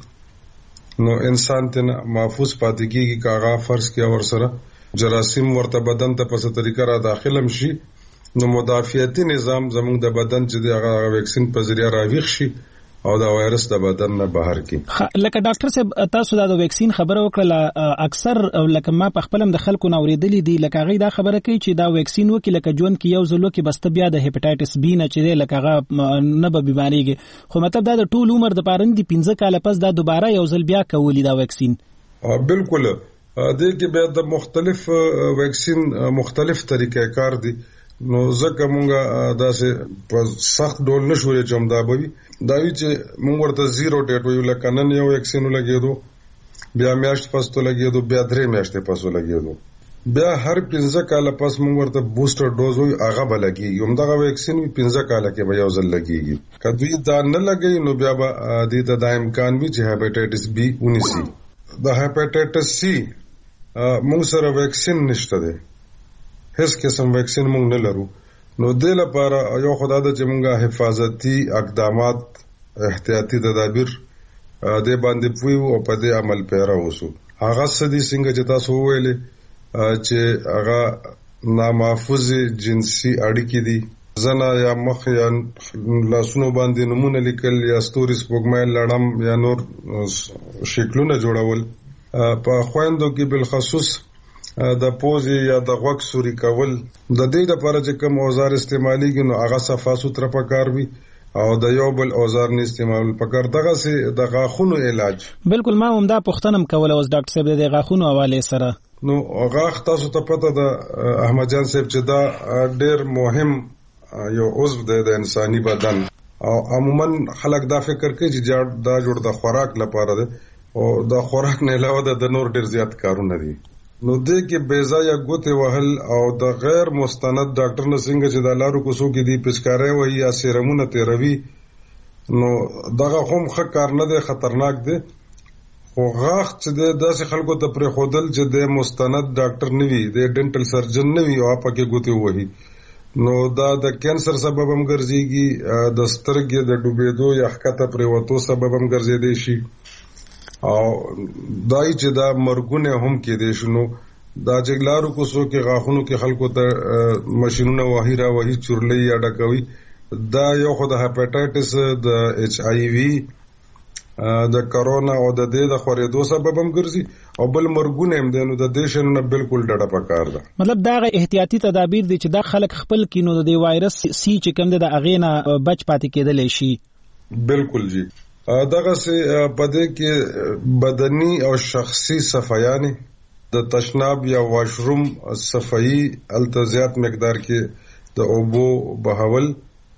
نو انسان ته محفوظ پاتې کیږي. کاغه فرض کیا ور سره جراثیم ورته بدن ته په څه طریقه را داخلم شي نو مدافعتي نظام زموږ د بدن چې د هغه ویکسین په ذریعہ راويخ شي او دا وایرس د بدن نه بهر کی. لکه ډاکټر صاحب تاسو دا د ویکسین خبره وکړه اکثر لکه ما په خپلم د خلکو نوریدلې دي لکه غي دا خبره کوي چې دا ویکسین وکي لکه جون کې یو ځلو کې بس بیا د هپاتایټس بی نه چې لکه غا نه به بیماریږي خو مطلب دا د ټول عمر د پاره دي پنځه کاله پس دا دوباره یو ځل بیا کولی دا ویکسین. بالکل دې کې بیا د مختلف ویکسین مختلف طریقې کار دي نو ځکه مونږه داسې په سخت ډول نشو چې هم دا بوي دا وی چې مونږ ورته زیرو ډیټ ویو لکه نن یو ویکسین لګیدو بیا میاشت پس ته لګیدو بیا درې میاشتې پس لګیدو بیا هر پنځه کال پس موږ ورته بوستر ډوز وي هغه بلګي هم دغه ویکسین پنځه کال کې به یو ځل لګيږي کدوې دا نه لګي نو بیا به د دې د امکان وي چې هپاتایټس بی ونیسي د هپاتایټس سی موږ سره ویکسین نشته دی هیڅ قسم ویکسین موږ نه لرو نو د لپاره یو خدای د چې موږ حفاظتي اقدامات احتیاطي تدابیر د باندې پوي او په دې عمل پیرا وسو هغه سدي څنګه چې تاسو ویلې چې هغه نامحفوظ جنسي اړیکې دي زنا یا مخ یا لاسونو باندې نمونه لیکل یا ستوري سپوږمۍ لړم یا نور شکلونه جوړول په خويندو کې بل خصوص د پوزي یا د غوږ سوري کول د دې لپاره چې کوم اوزار استعماليږي نو هغه صفا سوتره پکار وي او د یو بل اوزار نه استعمال پکار دغه سي د غاخونو علاج بالکل ما هم دا پښتنم کول اوس ډاکټر صاحب د غاخونو حواله سره نو غاخ تاسو ته پته ده احمد جان صاحب چې دا ډېر مهم یو عضو دی د انساني بدن او عموما خلک دا فکر کوي چې دا جوړ د خوراک لپاره ده او د خوراک نه علاوه د نور ډېر زیات کارونه دي نو دې کې بیزا یا ګوتې وهل او د غیر مستند ډاکټر نه څنګه چې د لارو کوسو کې دی پسکاري وایي یا سیرمونه تیروي نو دغه هم ښه کار نه دی خطرناک دی خو غاښ چې د داسې خلکو ته پرې خودل چې د مستند ډاکټر نه وي د ډینټل سرجن نه وي او پکې ګوتې وهي نو دا د کینسر سبب هم ګرځيږي د سترګې د ډوبېدو یا ښکته پرې وتو سبب هم ګرځېدی شي او دای چې دا مرګونه هم کې دي شنو دا چې لارو کوسو کې غاخونو کې خلکو ته ماشينونه وهي را وهي چورلې یا ډکوي دا یو خو د هپاتایټس د ایچ آی وی د کرونا او د دې د خورېدو سبب هم ګرځي او بل مرګونه هم دي نو د دې شنو بالکل ډډه پکار ده مطلب دا احتیاطي تدابیر دي چې دا خلک خپل کینو د وایرس سی چې کوم د اغینا بچ پاتې کېدل شي بالکل جی دغه سي پدې کې بدني او شخصي صفایانه د تشناب یا واشروم صفائی التزیات مقدار کې د اوبو بهول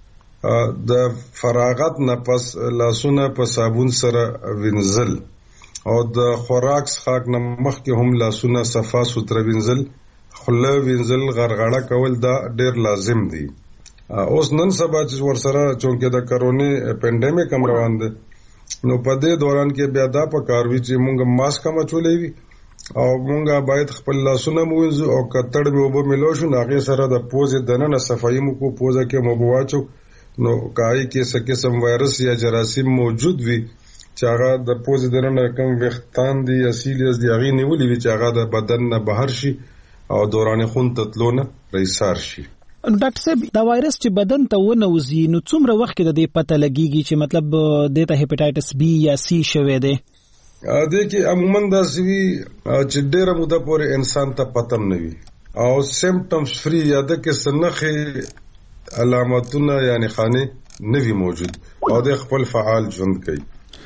د فراغت نه پس لاسونه په صابون سره وینځل او د خوراک څخه نه مخکې هم لاسونه صفا سوتره وینځل خله وینځل غرغړه کول دا ډیر لازم دي اوس نن سبا چې ورسره چونکه د کرونا پینډیمیک هم روان دی نو په دې دوران کې بیا دا په کار وی چې مونږ ماسک هم چولې وي او مونږه باید خپل لاسونه موږ او کتړ به وب ملو شو هغه سره د پوزې دننه صفائی مو کو پوزه کې مو بواچو نو کای کې څه قسم وایرس یا جراثیم موجود وي چې هغه د پوزې دننه کوم وختان دي اصلي دی هغه نیولې وي چې هغه د بدن نه بهر شي او دوران خون تتلونه رئیسار شي ډاکټر صاحب دا وایرس چې بدن ته ونوزي نو څومره وخت کې د دې پته لګيږي چې مطلب د ته هپاتایټس بی یا سی شوه دی د کې عموما دا سوي چې ډېر موده پورې انسان ته پته نه وي او سیمپټمز فری یا د کې سنخي علامتونه یعنی خانه نوی موجود او د خپل فعال ژوند کوي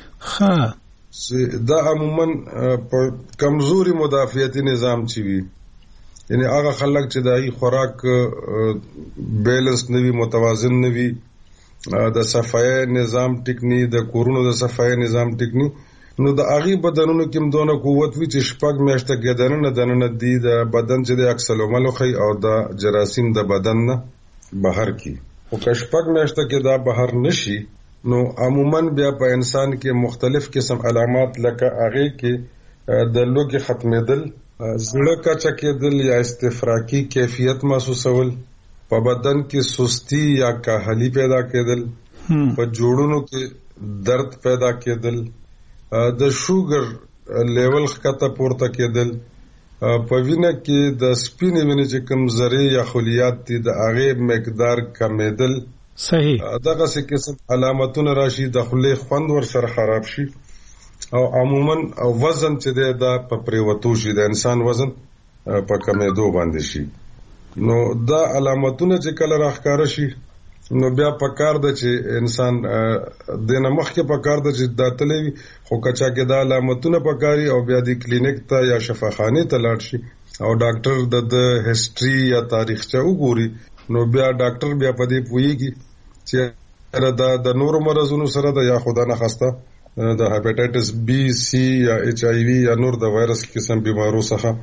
ها دا عموما کمزوري مدافعتي نظام چي وي یعنی هغه خلک چې دای خوراک بیلنس نوي متوازن نوي د صفای نظام ټیکنی د کورونو د صفای نظام ټیکنی نو د هغه بدنونو کې مدونه قوت وی چې شپږ میاشتې کې دننه دننه دی د بدن چې د اکسلومل خي او د جراثیم د بدن نه بهر کی او که شپږ میاشتې کې دا بهر نشي نو عموما بیا په انسان کې مختلف قسم علامات لکه هغه کې د لوګي ختمېدل زړه کچا کېدل یا استفراقی کیفیت محسوسول په بدن کې سستی یا کاهلی پیدا کېدل په جوړونو کې درد پیدا کېدل د شوګر لیول ښکته پورته کېدل په وینه کې د سپینې وینې چې کوم ذره یا خلیات دي د هغه مقدار کمیدل صحیح دغه څه قسم علامتونه راشي د خلې خوند ور سره خراب شي او عموما وزن چې دی دا په پریوتو شي د انسان وزن په کمیدو باندې شي نو دا علامتونه چې کله راښکاره شي نو بیا پکار د چې انسان د نمخ کې پکار د چې داتلې وي خو کچا کې دا علامتونه پکاري او بیا د کلینیک ته یا شفاخانه ته لاړ شي او ډاکټر د هیستوري یا تاریخچه وګوري نو بیا ډاکټر بیا په دې پوهیږي چې دا د نورو مرزونو سره د یا خدا نه خسته د هپاتایټس بی سی یا ایچ آی وی یا نور د وایرس قسم بیمارو څخه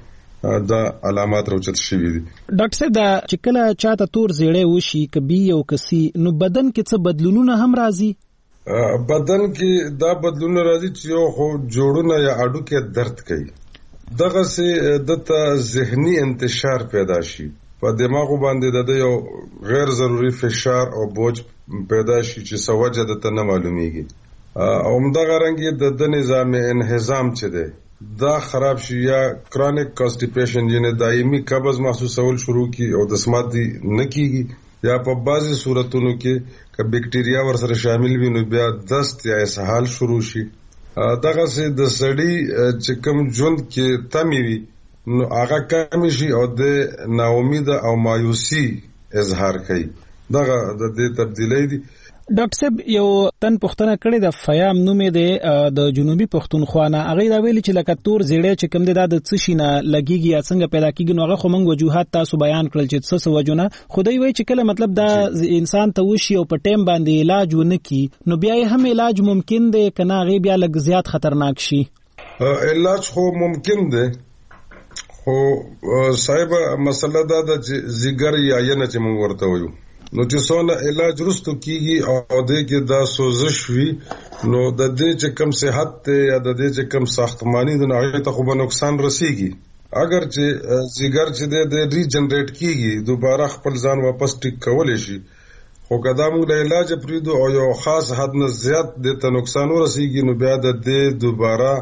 دا علامات راوچت شوي دي. ډاکټر صاحب دا چې کله چاته تور زیړی وشي کبي او کسي نو بدن کې څه بدلونونه هم راځي؟ بدن کې دا بدلونونه راځي چې یو خو جوړونه یا اډو کې درد کوي، دغه سي دته ذهني انتشار پیدا شي، په دماغ باندې د یو غیر ضروري فشار او بوج پیدا شي چې سوجه دته نه معلومیږي، او همدغه رنګ د نظام انهضام چې دی دا خراب شي یا کرونیک کانسټیپیشن یعنی دایمي قبض محسوسول شروع کی او دسماتي نه کیږي، یا په بعضي صورتونو کې ک بیکټیریا ورسره شامل وي نو بیا دست یا اسهال شروع شي. دغه سي د سړی چې کوم ژوند کې تمی وي نو هغه کم شي او د ناامید او مایوسی اظهار کوي. دغه د دې تبدیلی دي. ډاکټر صاحب یو تن پښتنه کړي د فیام نومې دی د جنوبي پښتونخوا نه، هغه دا ویلي چې لکه تور زیړی چې کوم دی دا د څه شي نه لګیږي یا څنګه پیدا کیږي، نو هغه خو موږ وجوهات تاسو بیان کړل چې څه څه وجونه خدای وایي چې کله مطلب دا انسان ته وشي او په ټیم باندې علاج ونه کی نو بیا هم علاج ممکن دی کنه هغه بیا لږ زیات خطرناک شي؟ علاج خو ممکن دی، خو صاحب مسله دا د زیګر یا ینه چې موږ ورته وایو نو چې څونه علاج رستو کیږي او د کې دا سوزش وي نو د دې چې کم صحت ته یا د دې چې کم ساختماني د هغه ته خو به نقصان رسیږي. اگر چې زیګر چې د ریجنریټ کیږي دوباره خپل ځان واپس ټیک کولای شي، خو کدا موږ د علاج پریدو او یو خاص حد نه زیات د ته نقصان ورسیږي نو بیا د دې دوباره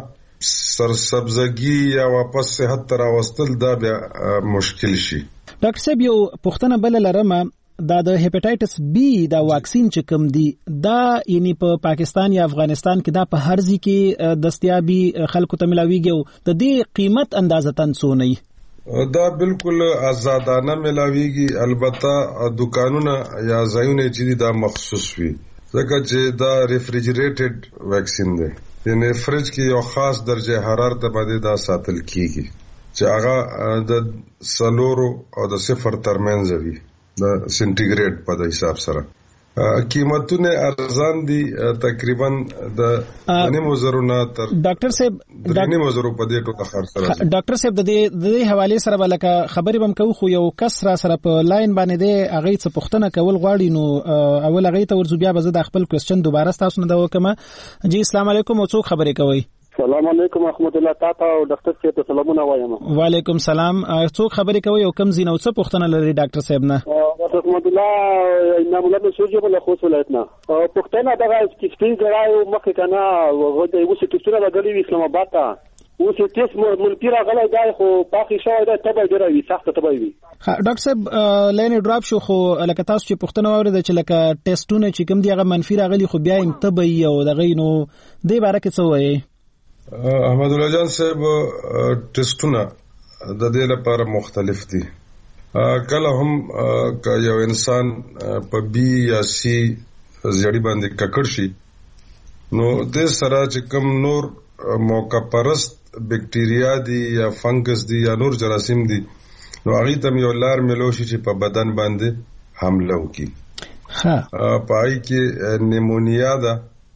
سرسبزګي یا واپس صحت تر واستل دا بیا مشکل شي. ډاکټر صاحب یو پښتنه بل لرمه دا د هپاتایټس بی دا واکسین چې کوم دی دا یعنی په پا پاکستان یا افغانستان کې دا په هر ځای کې دستیابي خلکو ته ملاویږي او د دې قیمت اندازتن څو نه؟ دا بالکل آزادانه ملاویږي، البته دکانونه یا ځایونه چې دا مخصوص وي ځکه چې دا ریفریجریټډ واکسین دی، یعنی فرج کې یو خاص درجه حرارت باندې دا ساتل کیږي چې هغه د سلورو او د صفر ترمنځ وي د سنټیګریډ په حساب سره. قیمتونه ارزان دي، تقریبا د نیمو زرو نه تر ډاکټر صاحب د نیمو زرو په دې ټوټه خرڅ راځي. ډاکټر صاحب د دې د دې حواله سره ولکه خبرې بم کوو، خو یو کس را سره په لاین باندې دی هغه څه پښتنه کول غواړي نو اول هغه ته ورزو بیا به زه د خپل کوېسچن دوباره تاسو نه دا وکم. جی السلام علیکم، او څوک خبرې کوي؟ السلام علیکم احمد الله تاته او ډاکټر صاحب ته سلامونه وایم. وعلیکم سلام، څوک خبرې کوي او کوم زینو څه پښتنه لري ډاکټر صاحب نه؟ احمد الله نام الله سوجي بل خو ولایتنا پښتنه دغه کیسټي ګرایو مخه کنه وغه د وسه کیسټونه بدلې اسلام آباد ته اوس تیس ملپیرا غلای دی خو باقي شوی دا تبه ګرایي سخت تبه وي. ډاکټر صاحب لین ډراپ شو، خو لکه تاسو چې پښتنه اورید چې لکه ټیسټونه چې کوم دی هغه منفي راغلي خو بیا هم تبه او دغه نو دې باره کې څه وایي؟ احمد الله جان صاحب ټیسټونه د دې لپاره مختلف دي، کله هم که یو انسان په بی یا سی زیړی باندې ککړ شي نو د سره چې کوم نور موقع پرست بیکټیریا دي یا فنګس دي یا نور جراثیم دي نو هغه ته یو لار ملو شي چې په بدن باندې حمله وکړي. ها پای کې نیمونیا ده،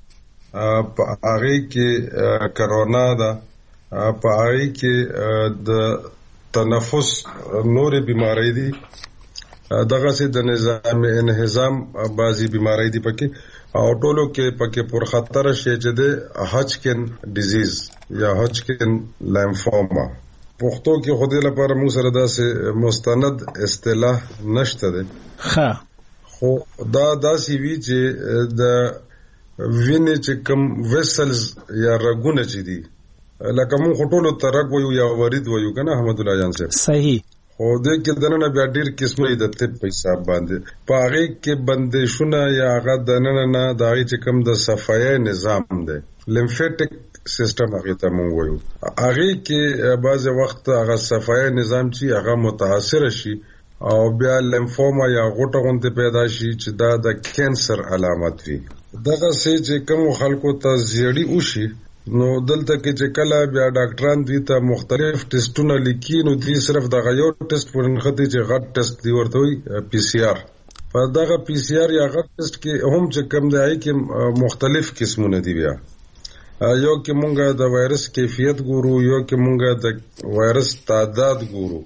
په هغه کې کرونا ده، په هغه کې د تنفس نورې بیماری دي، دغه سي د نظام انهضام بعضي بیماری دي پکې او ټولو کې پکې پر خطر شي چې د هاچکن ډیزیز یا هاچکن لیمفوما. پښتو کې خو دې لپاره موږ سره داسې مستند اصطلاح نشته ده، ها خو دا داسې وی چې د وینې چې کوم ویسلز یا رګونه چې دي لکه مون خټولو ترک وایو یا ورید وایو کنه احمد الله جان صاحب صحیح، خو دې کې دنه بیا ډیر قسمه د طب په حساب باندې پاره کې بندشونه یا هغه دنه نه دای چې کوم د صفایي نظام دی لیمفیټک سیستم هغه ته مونږ وایو، هغه کې بعض وخت هغه صفایي نظام چې هغه متاثر شي او بیا لیمفوما یا غوټه غونډه پیدا شي چې دا د کینسر علامت وي. دغه سي چې کوم خلکو ته زیړی وشي نو دلته کې چې کله بیا ډاکټران دوی ته مختلف ټیسټونه لیکي نو دوی صرف دغه یو ټیسټ پرنخته چې غټ ټیسټ دی ورته وي پی سی آر، په دغه پی سی آر یا غټ ټیسټ کې هم چې کوم دی کې مختلف قسمونه دي بیا یو کې مونږه د وایرس کیفیت ګورو، یو کې مونږه د وایرس تعداد ګورو.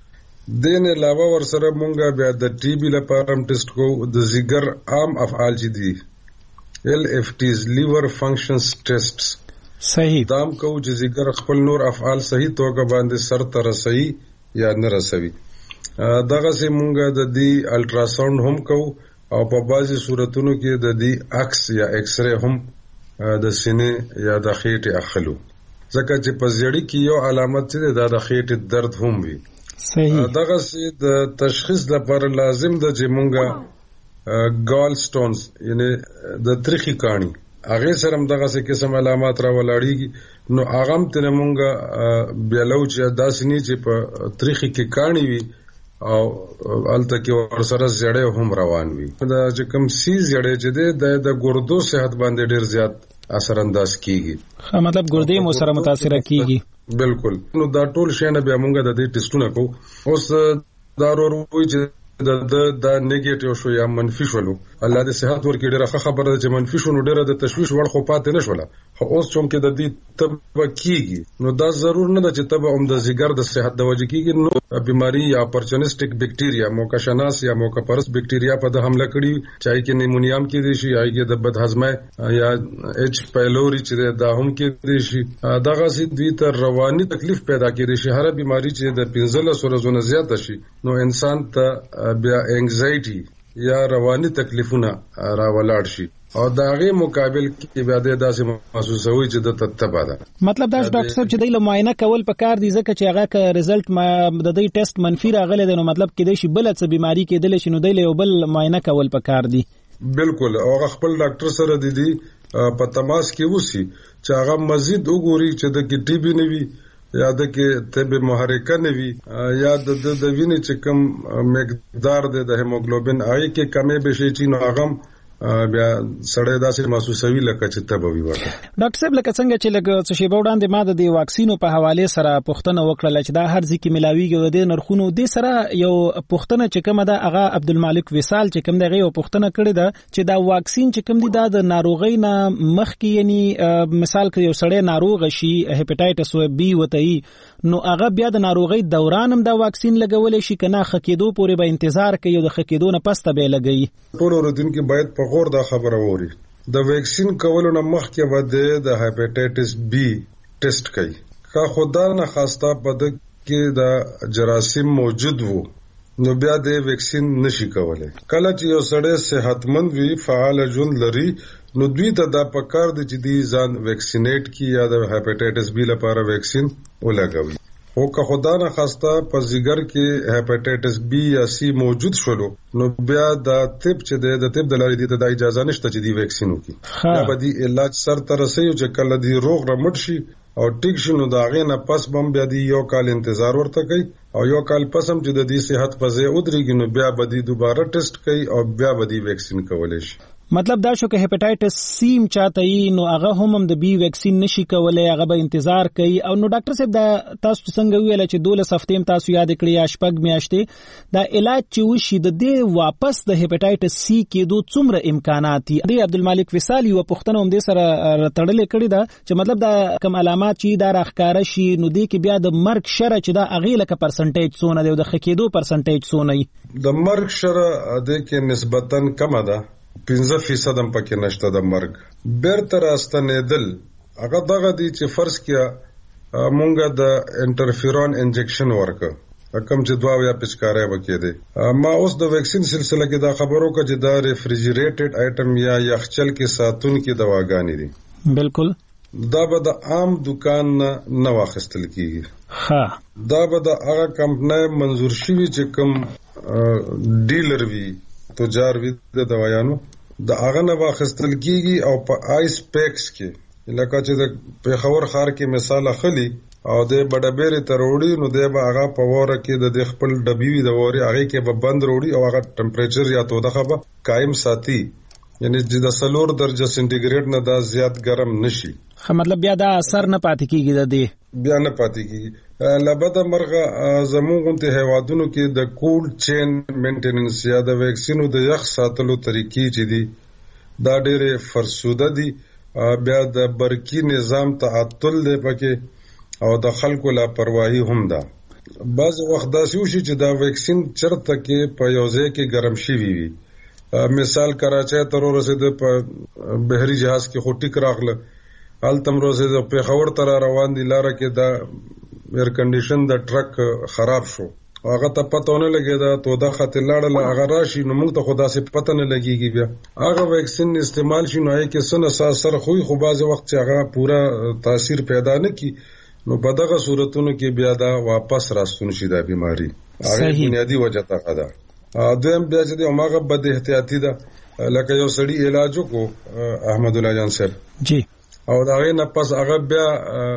دین علاوه ورسره مونږه بیا د ټي بي لپاره هم ټیسټ کوو. د ځیګر عام افعال چې دي ایل اف ټیز لیور فنکشنز ټیسټس صحیح دام کوو چې ځیګر خپل نور افعال صحیح توګه باندې سر ته رسوي یا نه رسوي. دغه سي مونږه د دې الټراساوند هم کوو او په بعضي صورتونو کې د دې عکس یا ایکس ری هم د سینې یا د خېټې اخلو، ځکه چې په زړی کې یو علامت چې د خېټې درد هم وي. صحیح دغه سي د تشخیص لپاره لازم ده چې مونږه ګال سټونز یعنی د تریخي کانی هغه سره هم دغه څه قسم علامات را ولاړیږي، نو هغه هم تر مونږه بیلو چې داسې نه چې په تریخي کې کانی وي او الته کې ورسره زړې هم روان وي. دا چې کوم سی زړې چې ده د ګردو صحت باندې ډیر زیات اثر انداز کیږي، مطلب ګردې مو سره متاثر کیږي. بالکل. نو دا ټول شی نه بیا مونږه د دې ټیسټونه کوو. اوس دا وروي چې د د نیگیټیو شو یا منفي شولو، الله دې صحت ورکړي. ډیره ښه خبره ده چې منفي شو، نو ډیره د تشویش وړ خو پاتې نشوله. خو اوس چون کې د دې تب کیږي، نو دا ضرور نه ده چې تب هم د ځیګر د صحت د وجې کیږي. نو بیماری یا اپورچونیسټک بکټیریا موکاشناس یا موکاپرس بکټیریا په د حمله کړي، چای کې نیمونیا هم کې دي شي، یا کې د بدهضمه یا ایچ پایلوري چې دا هم کې دي شي. دغه سي دوی ته رواني تکلیف پیدا کړي شي. هر بیماری چې د پنځلس ورځې زیات شي، نو انسان ته بیا انگزایټي یا رواني تکلیفونه راولاړ شي، او دا غي مقابل کې بیا د داسې محسوسوي چې د تتبا ده. مطلب دا ډاکټر صاحب چې د معاینه کول په کار دي، ځکه چې هغه ک رزلټ ما د دې ټیسټ منفي راغلی دی، نو مطلب کې د شي بل څه بیماری کې دل شي، نو د یو بل معاینه کول په کار دي. بالکل. او هغه خپل ډاکټر سره د دې په تماس کې وسی چې هغه مزید وګوري چې د کې ټي بي نه وي یا د کې طب محرکه نه وي یا د د وینې چې کوم مقدار د هیموګلوبین آی کې کمې به شي چې نو هغه بیا سړی داسې محسوسوي لکه چې تبه وي. ورته ډاکټر صاحب لکه څنګه چې لکه څه شی وړاندې ما د واکسینو په حواله سره پوښتنه وکړه چې دا هر ځکه ملاویږي او د نرخونو د سره یو پوښتنه چې کومه ده هغه عبدالمالک وصال چې کوم دغه یو پوښتنه کړې ده چې دا واکسین چې کوم دي دا د ناروغۍ نه مخکې یعنی مثال کې یو سړی ناروغ شي هپاتایټس بی وتهي، نو هغه بیا د ناروغۍ دوران هم دا واکسین لګول شي کنه خکېدو پورې به انتظار کوي او د خکېدو نه پسته به لګي. ټول اوردونکو باید په غور دا خبره ووري د ویکسین کولو نه مخکې به د هپاتایټس بی ټیسټ کوي. که خدا نه خواسته په د کې د جراثیم موجود وو، نو بیا د ویکسین نشي کولای. کله چې یو سړی صحتمند وي فعال ژوند لري، نو دوی ته دا پکار دي چې دی ځان ویکسینیټ کی یا د هپاتایټس بی لپاره ویکسین ولګوي. او که خدا نه خواسته په ځیګر کې هپاتایټس بی یا سی موجود شولو، نو بیا د طب چې د طب د لارې دي ته د اجازه نشته چې دی ویکسین وکړي. دا به دی علاج سر ته رسي چې کله دی روغ رمټ شي او ټیک شي، نو دا غي نه پس بم بیا دی یو کال انتظار ورته کوي، او یو کال پس هم چې د دې صحت په ځای ودرېږي، نو بیا به دی دوباره ټیسټ کوي او بیا به دی ویکسین کولای شي. مطلب دا شو که هپاتایټس سی چاته ای نو هغه هم د بی ویکسین نشي کولای، هغه به انتظار کوي. او نو ډاکټر صاحب دا تاسو څنګه ویل چې دولس هفتې تاسو یاد کړی یا شپږ میاشتې دا علاج چې وشي د دې واپس د هپاتایټس سی کېدو څومره امکانات دي؟ د عبدالمالک وصال یو پوښتنه هم دې سره تړلې کړې ده چې مطلب دا کوم علامات چې دا راښکاره شي، نو دې کې بیا د مرګ شره چې دا هغې لکه پرسنټیج څونه دی او د ښه کېدو پرسنټیج څونه وي؟ د مرګ شره دې کې نسبتاً کمه ده، پنځه فیصد هم پکې نشته د مرګ. بیرته راستنېدل هغه دغه دي چې فرض کړه مونږه د انټرفیرون انجکشن ورکه کم چې دوا یا پچکارای وکې دي. ما اوس د ویکسین سلسله کې دا خبرو کا چې دا ریفریجریټډ آیټم یا یخچل کې ساتون کې دواګانې دي. بالکل. دا به د عام دکان نه واخیستل کیږي. ها دا به د هغه کمپنۍ منظور شوی چې کوم ډیلر وي تجار وي د دوايانو د هغه نه واخیستل کیږي، او په آیس پیکس کې لکه چې د پیښور ښار کې مثال اخلي او د بډبېرې ته وروړي، نو دی به هغه په واره کې د خپل ډبي وي د وارې هغې کې به بند وروړي او هغه ټمپریچر یا تودوخه به قایم ساتي، یعنی چې د څلور درجه سینټیګریډ نه دا زیات ګرم نشي. مطلب بیا دا اثر نه پاتې کیږي، د دې بیا نه پاتې کیږي. لبده مرغه زموږ غونډه هیوادونو کې د کولډ چین مینټیننس یا د ویکسینو د یخ ساتلو طریقې چې دي دا ډېرې فرسوده دي، بیا د برقی نظام تعطل دی پکې او د خلکو لاپرواهي هم ده. بعض وخت داسې وشي چې دا ویکسین چرته کې په یو ځای کې ګرم شوي وي. مثال کراچۍ ته ورسېده په بحري جهاز کې خو ټیک راغله، هلته هم ورسېده پېښور ته را روان دي، لاره کې دا ایر کنډیشن د ټرک خراب شو، هغه ته پته ونه لګېده، توده خطې لاړله، هغه راشي نو موږ ته خو داسې پته نه لګېږي. بیا هغه ویکسین استعمال شي نو هغې کې څه نه سا سر خوي، خو بعضې وخت چې هغه پوره تاثیر پیدا نه کړي نو په دغه صورتونو کې بیا دا واپس راستون شي دا بیماری. هغه بنیادی وجه ته ده. دویم بیا چې دی هماغه بد احتیاطي ده، لکه یو سړي علاج وکړو احمد الله جان صاحب جی، او د هغې نه پس هغه بیا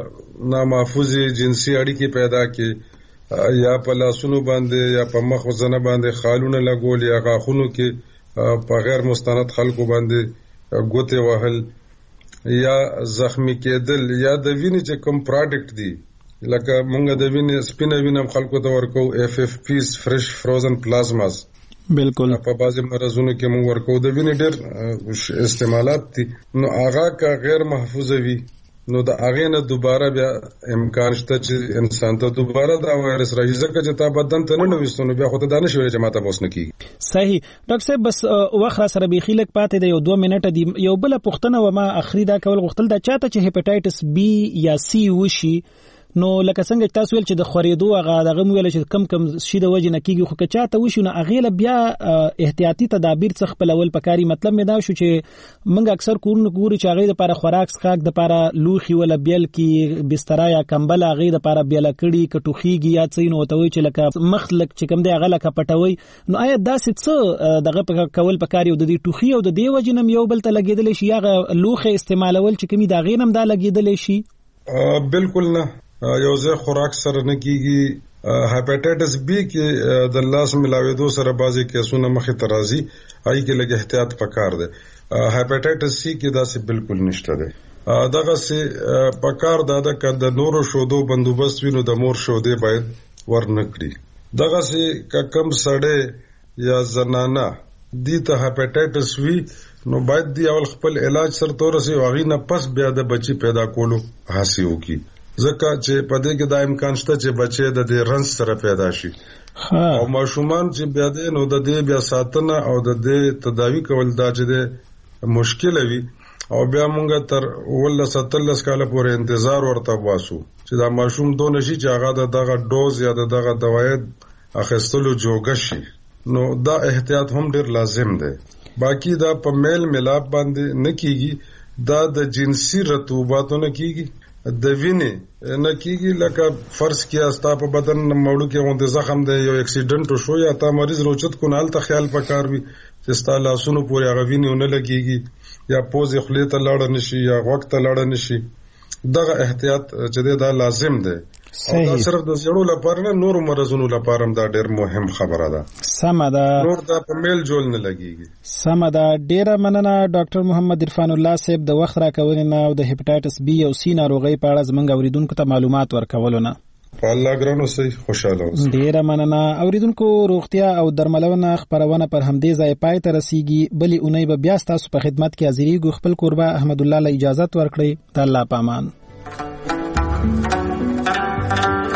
نامحفوظې جنسي اړیکې پیدا کړي، یا په لاسونو باندې یا په مخ وزنه باندې خالونه لګول، یا غاښونو کې په غیر مستند خلکو باندې ګوتې وهل، یا زخمی کېدل، یا د وینې چې کوم پراډکټ دي لکه مونږ د وینې سپینه وینه خلکو ته ورکو، اف اف پیز فرش فروزن پلازماز، بالکل په بعضې مرضونو کې مونږ ورکو. د وینې ډېر استعمالات دي، نو هغه که غیر محفوظه وي نو د هغې نه دوباره بیا امکان شته چې انسان ته دوباره دا وایرس راشي، ځکه چې تا بدن ته نه نویستو نو بیا خو ته دا نه شي ویلی چې ما ته به اوس نه کېږي. صحیح ډاکټر صاحب، بس وخت را سره بیخي لږ پاتې دی، یو دوه منټه دي. یو بله پوښتنه وه ما اخري دا کول غوښتل، دا چاته چې هیپاټایټس بي یا سی وشي نو لکه څنګه تاسو ویل چې د خورېدو هغه دغه مو ویل چې کم کم شي د وجې نه کېږي، خو که چاته وشي نو هغې له بیا احتیاطي تدابیر څه خپلول پکاري. مطلب مې دا شو چې موږ اکثر کورونه ګورو چې هغې دپاره خوراک څښاک دپاره لوښي وله بیل کړي، بستره یا کمبل هغې دپاره بیله کړي، که ټوخېږي یا څه نو ورته وایي چې لکه مخ لږ چې کوم دی هغه لکه پټوئ. نو آیا داسې څه دغه کول پکاري او د دې ټوخي او د دې وجې نه یو بل ته لګېدلی شي، یا هغه لوښی استعمالول چې کومي د هغې نه هم دا لګېدلی شي؟ بالکل نه، یو ځای خوراک سره نه کېږي. هیپاټایټس بی کې د لاس ملاوېدو سره بعضې کیسونه مخې ته راځي، هغې کې لږ احتیاط پکار دی. هیپاټایټس سی کې داسې بالکل نشته دی. دغسې پکار دا ده که د نورو شودو بندوبست وي نو د مور شودې باید ور نه کړي. دغسې که کم سړی یا زنانه دي ته هیپاټایټس وي نو باید دی اول خپل علاج سره ورسوي، هغې نه پس بیا د بچي پیدا کولو هڅې وکړي، ځکه چې په دې کې دا امکان شته چې بچی د دې رنځ سره پیدا شي. او ماشومان چې بیا دی نو د دې بیا ساتنه او د دې تداوی کول دا چې دی مشکله وي، او بیا مونږ تر اوولس اتلس کاله پورې انتظار ورته واسو چې دا ماشوم دونه شي چې هغه د دغه ډوز یا د دغه دواید اخیستلو جوګه شي. نو دا احتیاط هم ډېر لازم دی. باقی دا په میل ملاپ باندې نه کېږي، دا د جنسي رطوباتو نه کېږي، د وینې نه کېږي. لکه فرض کړه ستا په بدن مړو کې غوندې زخم دی، یو اکسیډنټ وشو یا تا مریض روچت کو نه، هلته خیال پکار وي چې ستا لاسونو پورې هغه وینې ونه لګېږي، یا پوزې خولې ته لاړه نه شي یا غوږ ته لاړه نه شي. دغه احتیاط چې دی دا لازم دی. او دا صرف د زیړو لپاره نه، نورو مرضونو لپاره هم دا ډېر مهم خبره ده. سمه ده، نور دا په میل جول نه لګېږي. سمه ده، ډېره مننه ډاکټر محمد عرفان الله صاحب د وخت راکونې نه او د هیپاټایټس بي او سی ناروغۍ په اړه زموږ اوریدونکو ته معلومات ورکولو نه. په الله ګرانو سي خوشاله اوسئ. ډېره مننه اوریدونکو. روغتیا او درملونه خپرونه پر همدې ځای پای ته رسیږي. بلې اونۍ به بیا ستاسو په خدمت کې حاضرېږو. خپل کوربه احمد الله له اجازت ورکړئ. د الله په امان.